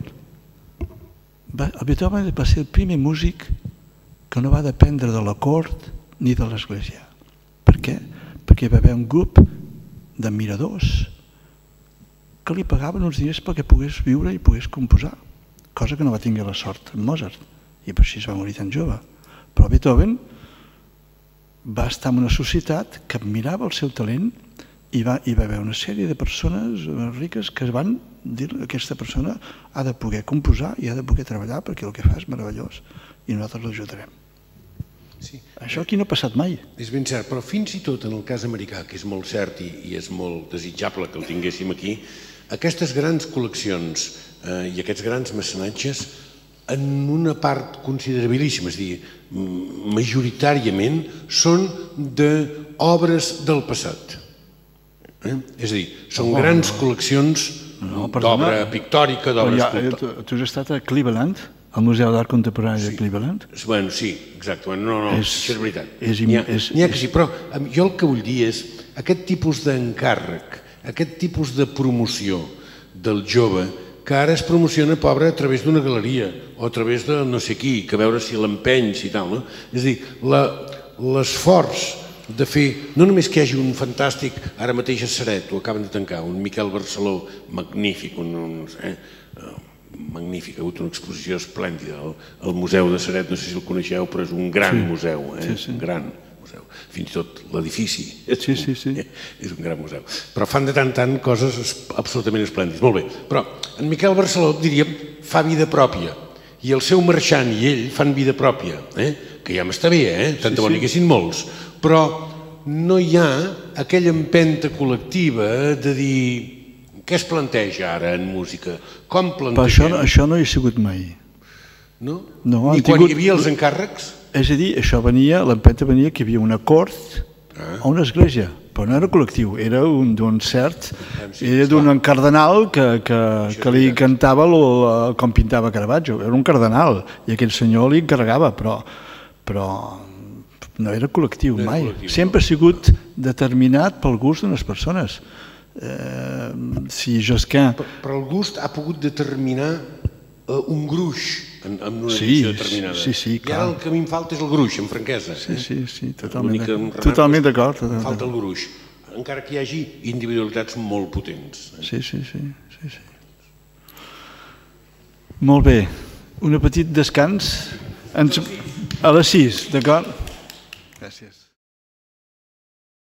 va ser el primer músic que no va dependre de la cort ni de l'església. Per què? Perquè va haver un grup d'admiradors que li pagaven uns diners perquè pogués viure i pogués composar, cosa que no va tenir la sort en Mozart, i per això es va morir tan jove. Però Beethoven va estar en una societat que admirava el seu talent i va haver una sèrie de persones riques que es van dir que aquesta persona ha de poder composar i ha de poder treballar perquè el que fa és meravellós i nosaltres l'ajudarem. Això aquí no ha passat mai.
És ben cert, però fins i tot en el cas americà, que és molt cert i és molt desitjable que el tinguéssim aquí, aquestes grans col·leccions i aquests grans mecenatges en una part considerabilíssima, és a dir, majoritàriament són d'obres del passat. És a dir, són grans col·leccions d'obra pictòrica, d'obra escultòrica.
Tu has estat a Cleveland, al Museu d'Art Contemporani de Cleveland?
Bueno, sí, exacte. No, això és veritat.
N'hi
ha que sí, però jo el que vull dir és aquest tipus d'encàrrec, aquest tipus de promoció del jove que ara es promociona, pobre, a través d'una galeria o a través de no sé qui, que a veure si l'empenys i tal, no? És a dir, l'esforç de fer, no només que hi hagi un fantàstic, ara mateix a Ceret, ho acaben de tancar, un Miquel Barceló magnífic, magnífic, ha hagut una exposició esplèndida al Museu de Ceret, no sé si el coneixeu, però és un gran museu, un gran museu, fins i tot l'edifici és un gran museu, però fan de tant en tant coses absolutament esplèndides. Molt bé, però en Miquel Barceló, diríem, fa vida pròpia, i el seu marxant i ell fan vida pròpia, que ja m'està bé, tant de bo n'hi haguessin molts, però no hi ha aquella empenta col·lectiva de dir què es planteja ara en música, com plantegem...
Però això no hi ha sigut mai.
No? Ni quan hi havia els encàrrecs?
És a dir, això venia, l'empenta venia que hi havia un acord a una església, però no era col·lectiu, era d'un cert, era d'un cardenal que li cantava com pintava Caravaggio, era un cardenal, i aquell senyor li encarregava, però no era col·lectiu mai, sempre ha sigut determinat pel gust d'unes persones. Si Josquin...
Però el gust ha pogut determinar un gruix en una edició determinada.
Sí,
i ara el que a mi em falta és el gruix, amb franquesa.
Sí, totalment d'acord.
Em falta el gruix, encara que hi hagi individualitats molt potents.
Sí. Molt bé, un petit descans a les 6, d'acord? Gràcies.